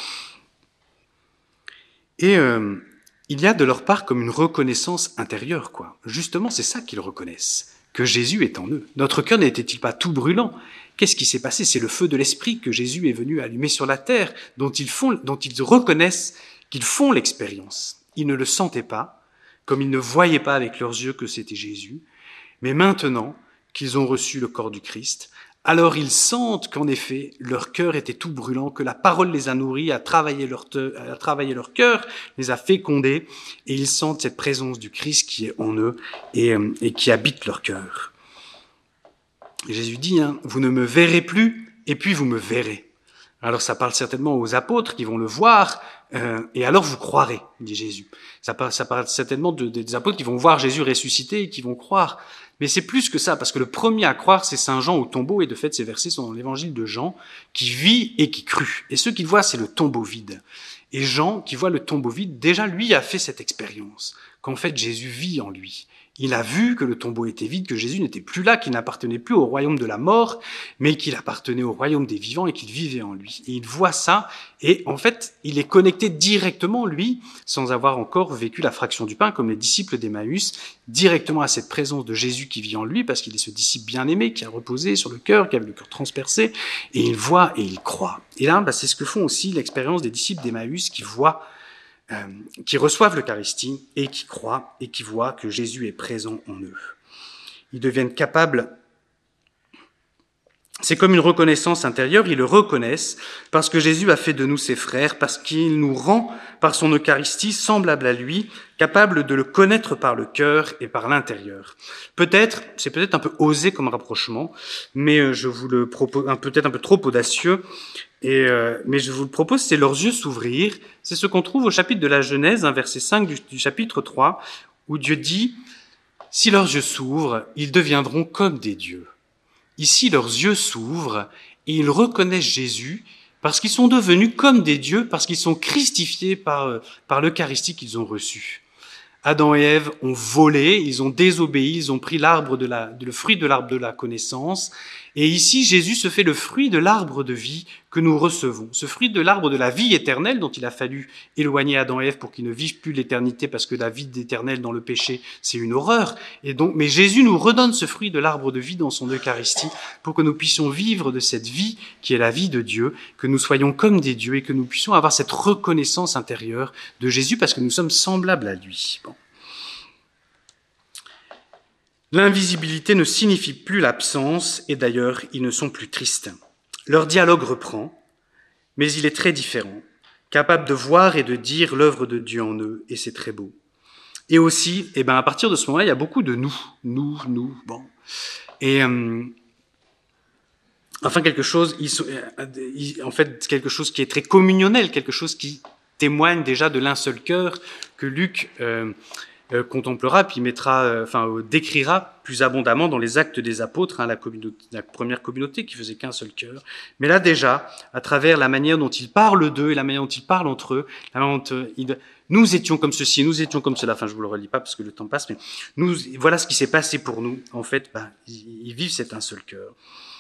Et il y a de leur part comme une reconnaissance intérieure, Justement, c'est ça qu'ils reconnaissent, que Jésus est en eux. Notre cœur n'était-il pas tout brûlant ? Qu'est-ce qui s'est passé ? C'est le feu de l'Esprit que Jésus est venu allumer sur la terre, dont ils reconnaissent qu'ils font l'expérience. Ils ne le sentaient pas, comme ils ne voyaient pas avec leurs yeux que c'était Jésus, mais maintenant qu'ils ont reçu le corps du Christ, alors ils sentent qu'en effet, leur cœur était tout brûlant, que la parole les a nourris, a travaillé leur cœur, les a fécondés, et ils sentent cette présence du Christ qui est en eux et qui habite leur cœur. Et Jésus dit, vous ne me verrez plus, et puis vous me verrez. Alors ça parle certainement aux apôtres qui vont le voir, et alors vous croirez, dit Jésus. Ça parle certainement des apôtres qui vont voir Jésus ressuscité et qui vont croire. Mais c'est plus que ça, parce que le premier à croire, c'est Saint Jean au tombeau, et de fait, ces versets sont dans l'évangile de Jean, qui vit et qui crut. Et ceux qui voient, c'est le tombeau vide. Et Jean, qui voit le tombeau vide, déjà, lui, a fait cette expérience, qu'en fait, Jésus vit en lui. Il a vu que le tombeau était vide, que Jésus n'était plus là, qu'il n'appartenait plus au royaume de la mort, mais qu'il appartenait au royaume des vivants et qu'il vivait en lui. Et il voit ça, et en fait, il est connecté directement, lui, sans avoir encore vécu la fraction du pain, comme les disciples d'Emmaüs, directement à cette présence de Jésus qui vit en lui, parce qu'il est ce disciple bien-aimé, qui a reposé sur le cœur, qui avait le cœur transpercé, et il voit et il croit. Et là, c'est ce que font aussi l'expérience des disciples d'Emmaüs, qui reçoivent l'Eucharistie et qui croient et qui voient que Jésus est présent en eux. Ils deviennent capables, c'est comme une reconnaissance intérieure, ils le reconnaissent parce que Jésus a fait de nous ses frères, parce qu'il nous rend par son Eucharistie semblable à lui, capable de le connaître par le cœur et par l'intérieur. C'est peut-être un peu osé comme rapprochement, mais je vous le propose, peut-être un peu trop audacieux, mais je vous le propose, c'est leurs yeux s'ouvrir. C'est ce qu'on trouve au chapitre de la Genèse, verset 5 du chapitre 3, où Dieu dit « Si leurs yeux s'ouvrent, ils deviendront comme des dieux. » Ici, leurs yeux s'ouvrent et ils reconnaissent Jésus parce qu'ils sont devenus comme des dieux, parce qu'ils sont christifiés par l'Eucharistie qu'ils ont reçue. Adam et Ève ont volé, ils ont désobéi, ils ont pris le fruit de l'arbre de la connaissance. Et ici, Jésus se fait le fruit de l'arbre de vie que nous recevons. Ce fruit de l'arbre de la vie éternelle dont il a fallu éloigner Adam et Ève pour qu'ils ne vivent plus l'éternité parce que la vie éternelle dans le péché, c'est une horreur. Mais Jésus nous redonne ce fruit de l'arbre de vie dans son Eucharistie pour que nous puissions vivre de cette vie qui est la vie de Dieu, que nous soyons comme des dieux et que nous puissions avoir cette reconnaissance intérieure de Jésus parce que nous sommes semblables à lui. Bon. L'invisibilité ne signifie plus l'absence, et d'ailleurs, ils ne sont plus tristes. Leur dialogue reprend, mais il est très différent, capable de voir et de dire l'œuvre de Dieu en eux, et c'est très beau. Et aussi, à partir de ce moment-là, il y a beaucoup de nous, bon. Et quelque chose qui est très communionnel, quelque chose qui témoigne déjà de l'un seul cœur que Luc contemplera, puis décrira plus abondamment dans les Actes des Apôtres, la première communauté qui faisait qu'un seul cœur. Mais là déjà, à travers la manière dont ils parlent d'eux et la manière dont ils parlent entre eux, nous étions comme ceci, nous étions comme cela. Je vous le relis pas parce que le temps passe, mais voilà ce qui s'est passé pour nous. En fait, ils vivent cet un seul cœur.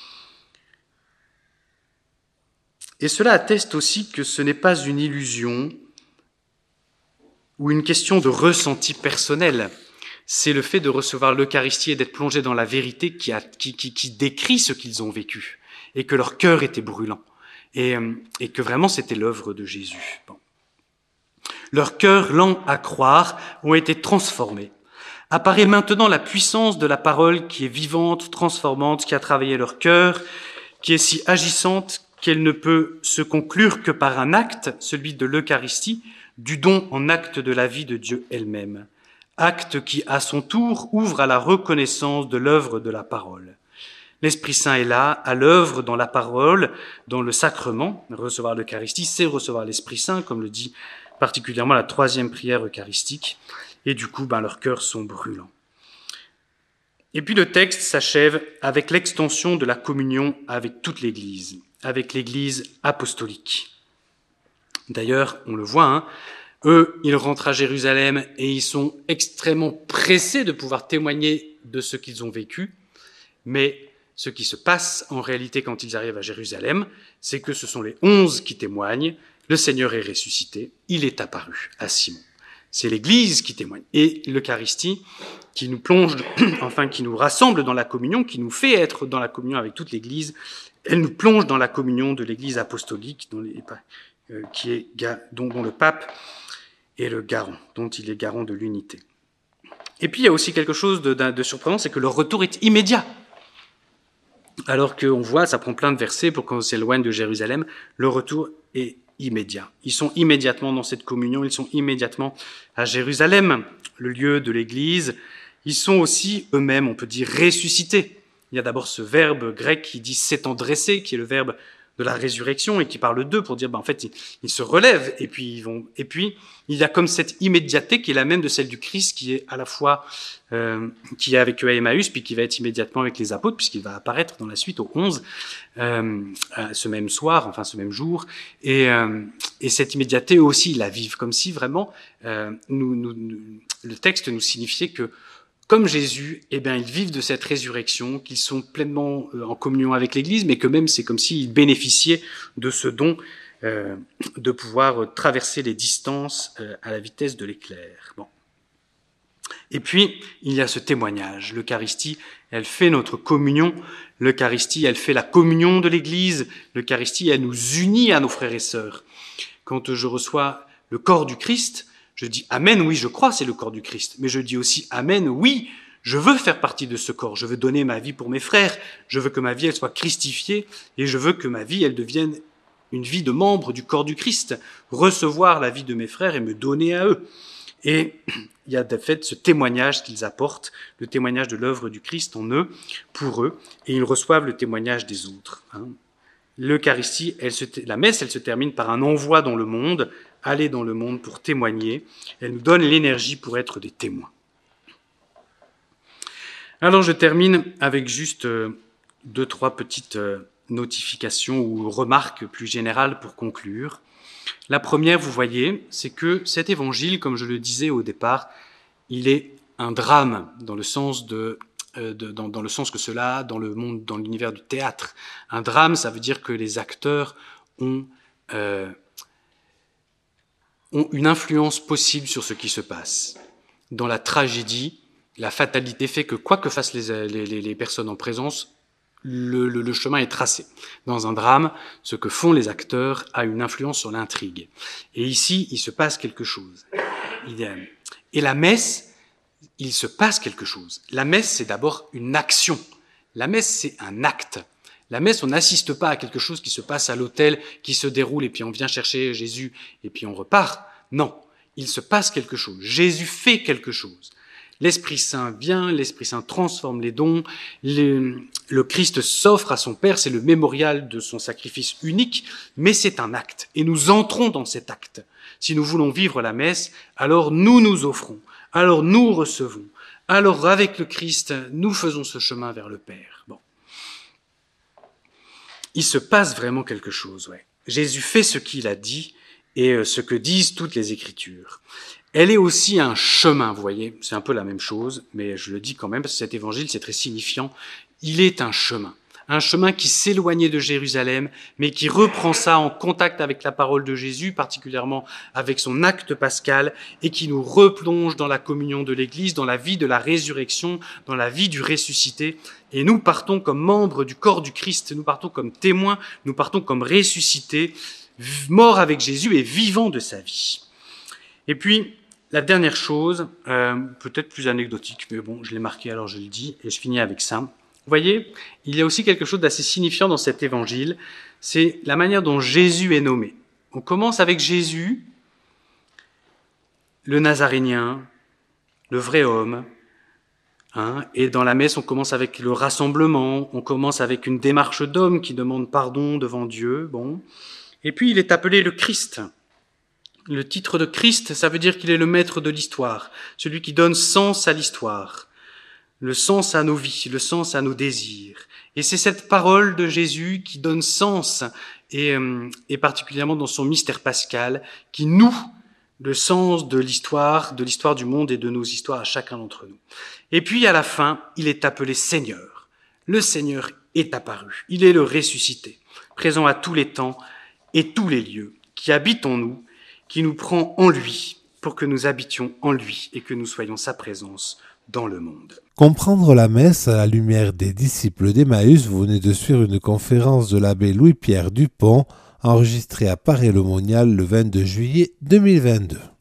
Et cela atteste aussi que ce n'est pas une illusion ou une question de ressenti personnel. C'est le fait de recevoir l'Eucharistie et d'être plongé dans la vérité qui décrit ce qu'ils ont vécu, et que leur cœur était brûlant, et que vraiment c'était l'œuvre de Jésus. Bon. Leurs cœurs lents à croire ont été transformés. Apparaît maintenant la puissance de la parole qui est vivante, transformante, qui a travaillé leur cœur, qui est si agissante qu'elle ne peut se conclure que par un acte, celui de l'Eucharistie, du don en acte de la vie de Dieu elle-même, acte qui, à son tour, ouvre à la reconnaissance de l'œuvre de la parole. L'Esprit Saint est là, à l'œuvre dans la parole, dans le sacrement. Recevoir l'Eucharistie, c'est recevoir l'Esprit Saint, comme le dit particulièrement la troisième prière eucharistique, et du coup, leurs cœurs sont brûlants. Et puis le texte s'achève avec l'extension de la communion avec toute l'Église, avec l'Église apostolique. D'ailleurs, on le voit, eux, ils rentrent à Jérusalem et ils sont extrêmement pressés de pouvoir témoigner de ce qu'ils ont vécu. Mais ce qui se passe en réalité quand ils arrivent à Jérusalem, c'est que ce sont les 11 qui témoignent. Le Seigneur est ressuscité, il est apparu à Simon. C'est l'Église qui témoigne. Et l'Eucharistie qui nous plonge, qui nous rassemble dans la communion, qui nous fait être dans la communion avec toute l'Église, elle nous plonge dans la communion de l'Église apostolique, dont le pape est le garant, dont il est garant de l'unité. Et puis il y a aussi quelque chose de surprenant, c'est que leur retour est immédiat. Alors qu'on voit, ça prend plein de versets pour qu'on s'éloigne de Jérusalem, le retour est immédiat. Ils sont immédiatement dans cette communion, ils sont immédiatement à Jérusalem, le lieu de l'Église. Ils sont aussi eux-mêmes, on peut dire, ressuscités. Il y a d'abord ce verbe grec qui dit « s'étant dressé », qui est le verbe de la résurrection et qui parle d'eux pour dire en fait ils se relèvent et puis il y a comme cette immédiateté qui est la même de celle du Christ qui est à la fois qui est avec eux à Emmaüs puis qui va être immédiatement avec les apôtres puisqu'il va apparaître dans la suite au 11 ce même soir, ce même jour et cette immédiateté aussi ils la vivent comme si vraiment le texte nous signifiait que comme Jésus, ils vivent de cette résurrection, qu'ils sont pleinement en communion avec l'Église, mais que même c'est comme s'ils bénéficiaient de ce don de pouvoir traverser les distances à la vitesse de l'éclair. Bon. Et puis, il y a ce témoignage. L'Eucharistie, elle fait notre communion. L'Eucharistie, elle fait la communion de l'Église. L'Eucharistie, elle nous unit à nos frères et sœurs. Quand je reçois le corps du Christ, je dis « Amen, oui, je crois, c'est le corps du Christ ». Mais je dis aussi « Amen, oui, je veux faire partie de ce corps. Je veux donner ma vie pour mes frères. Je veux que ma vie, elle soit christifiée. Et je veux que ma vie, elle devienne une vie de membre du corps du Christ. Recevoir la vie de mes frères et me donner à eux. » Et il y a de fait ce témoignage qu'ils apportent, le témoignage de l'œuvre du Christ en eux, pour eux. Et ils reçoivent le témoignage des autres. L'Eucharistie, la messe, elle se termine par un envoi dans le monde, aller dans le monde pour témoigner. Elle nous donne l'énergie pour être des témoins. Alors je termine avec juste 2-3 petites notifications ou remarques plus générales pour conclure. La première, vous voyez, c'est que cet évangile, comme je le disais au départ, il est un drame dans le sens dans le sens que cela a dans le monde, dans l'univers du théâtre. Un drame, ça veut dire que les acteurs ont une influence possible sur ce qui se passe. Dans la tragédie, la fatalité fait que quoi que fassent les personnes en présence, le chemin est tracé. Dans un drame, ce que font les acteurs a une influence sur l'intrigue. Et ici, il se passe quelque chose. Et la messe, il se passe quelque chose. La messe, c'est d'abord une action. La messe, c'est un acte. La messe, on n'assiste pas à quelque chose qui se passe à l'autel, qui se déroule, et puis on vient chercher Jésus, et puis on repart. Non, il se passe quelque chose. Jésus fait quelque chose. L'Esprit Saint vient, l'Esprit Saint transforme les dons, le Christ s'offre à son Père, c'est le mémorial de son sacrifice unique, mais c'est un acte, et nous entrons dans cet acte. Si nous voulons vivre la messe, alors nous nous offrons, alors nous recevons, alors avec le Christ, nous faisons ce chemin vers le Père. Bon. Il se passe vraiment quelque chose, ouais. Jésus fait ce qu'il a dit, et ce que disent toutes les Écritures. Elle est aussi un chemin, vous voyez, c'est un peu la même chose, mais je le dis quand même parce que cet évangile, c'est très signifiant. Il est un chemin qui s'éloignait de Jérusalem, mais qui reprend ça en contact avec la parole de Jésus, particulièrement avec son acte pascal, et qui nous replonge dans la communion de l'Église, dans la vie de la résurrection, dans la vie du ressuscité. Et nous partons comme membres du corps du Christ, nous partons comme témoins, nous partons comme ressuscités, morts avec Jésus et vivants de sa vie. Et puis, la dernière chose, peut-être plus anecdotique, mais bon, je l'ai marqué, alors je le dis, et je finis avec ça. Vous voyez, il y a aussi quelque chose d'assez signifiant dans cet évangile, c'est la manière dont Jésus est nommé. On commence avec Jésus, le Nazarénien, le vrai homme, et dans la messe, on commence avec le rassemblement, on commence avec une démarche d'homme qui demande pardon devant Dieu, bon. Et puis, il est appelé le Christ. Le titre de Christ, ça veut dire qu'il est le maître de l'histoire, celui qui donne sens à l'histoire, le sens à nos vies, le sens à nos désirs. Et c'est cette parole de Jésus qui donne sens, et particulièrement dans son mystère pascal, qui noue le sens de l'histoire du monde et de nos histoires à chacun d'entre nous. Et puis à la fin, il est appelé Seigneur. Le Seigneur est apparu, il est le ressuscité, présent à tous les temps et tous les lieux, qui habite en nous, qui nous prend en lui pour que nous habitions en lui et que nous soyons sa présence dans le monde. Comprendre la messe à la lumière des disciples d'Emmaüs, vous venez de suivre une conférence de l'abbé Louis-Pierre Dupont, enregistrée à Paray-le-Monial le 22 juillet 2022.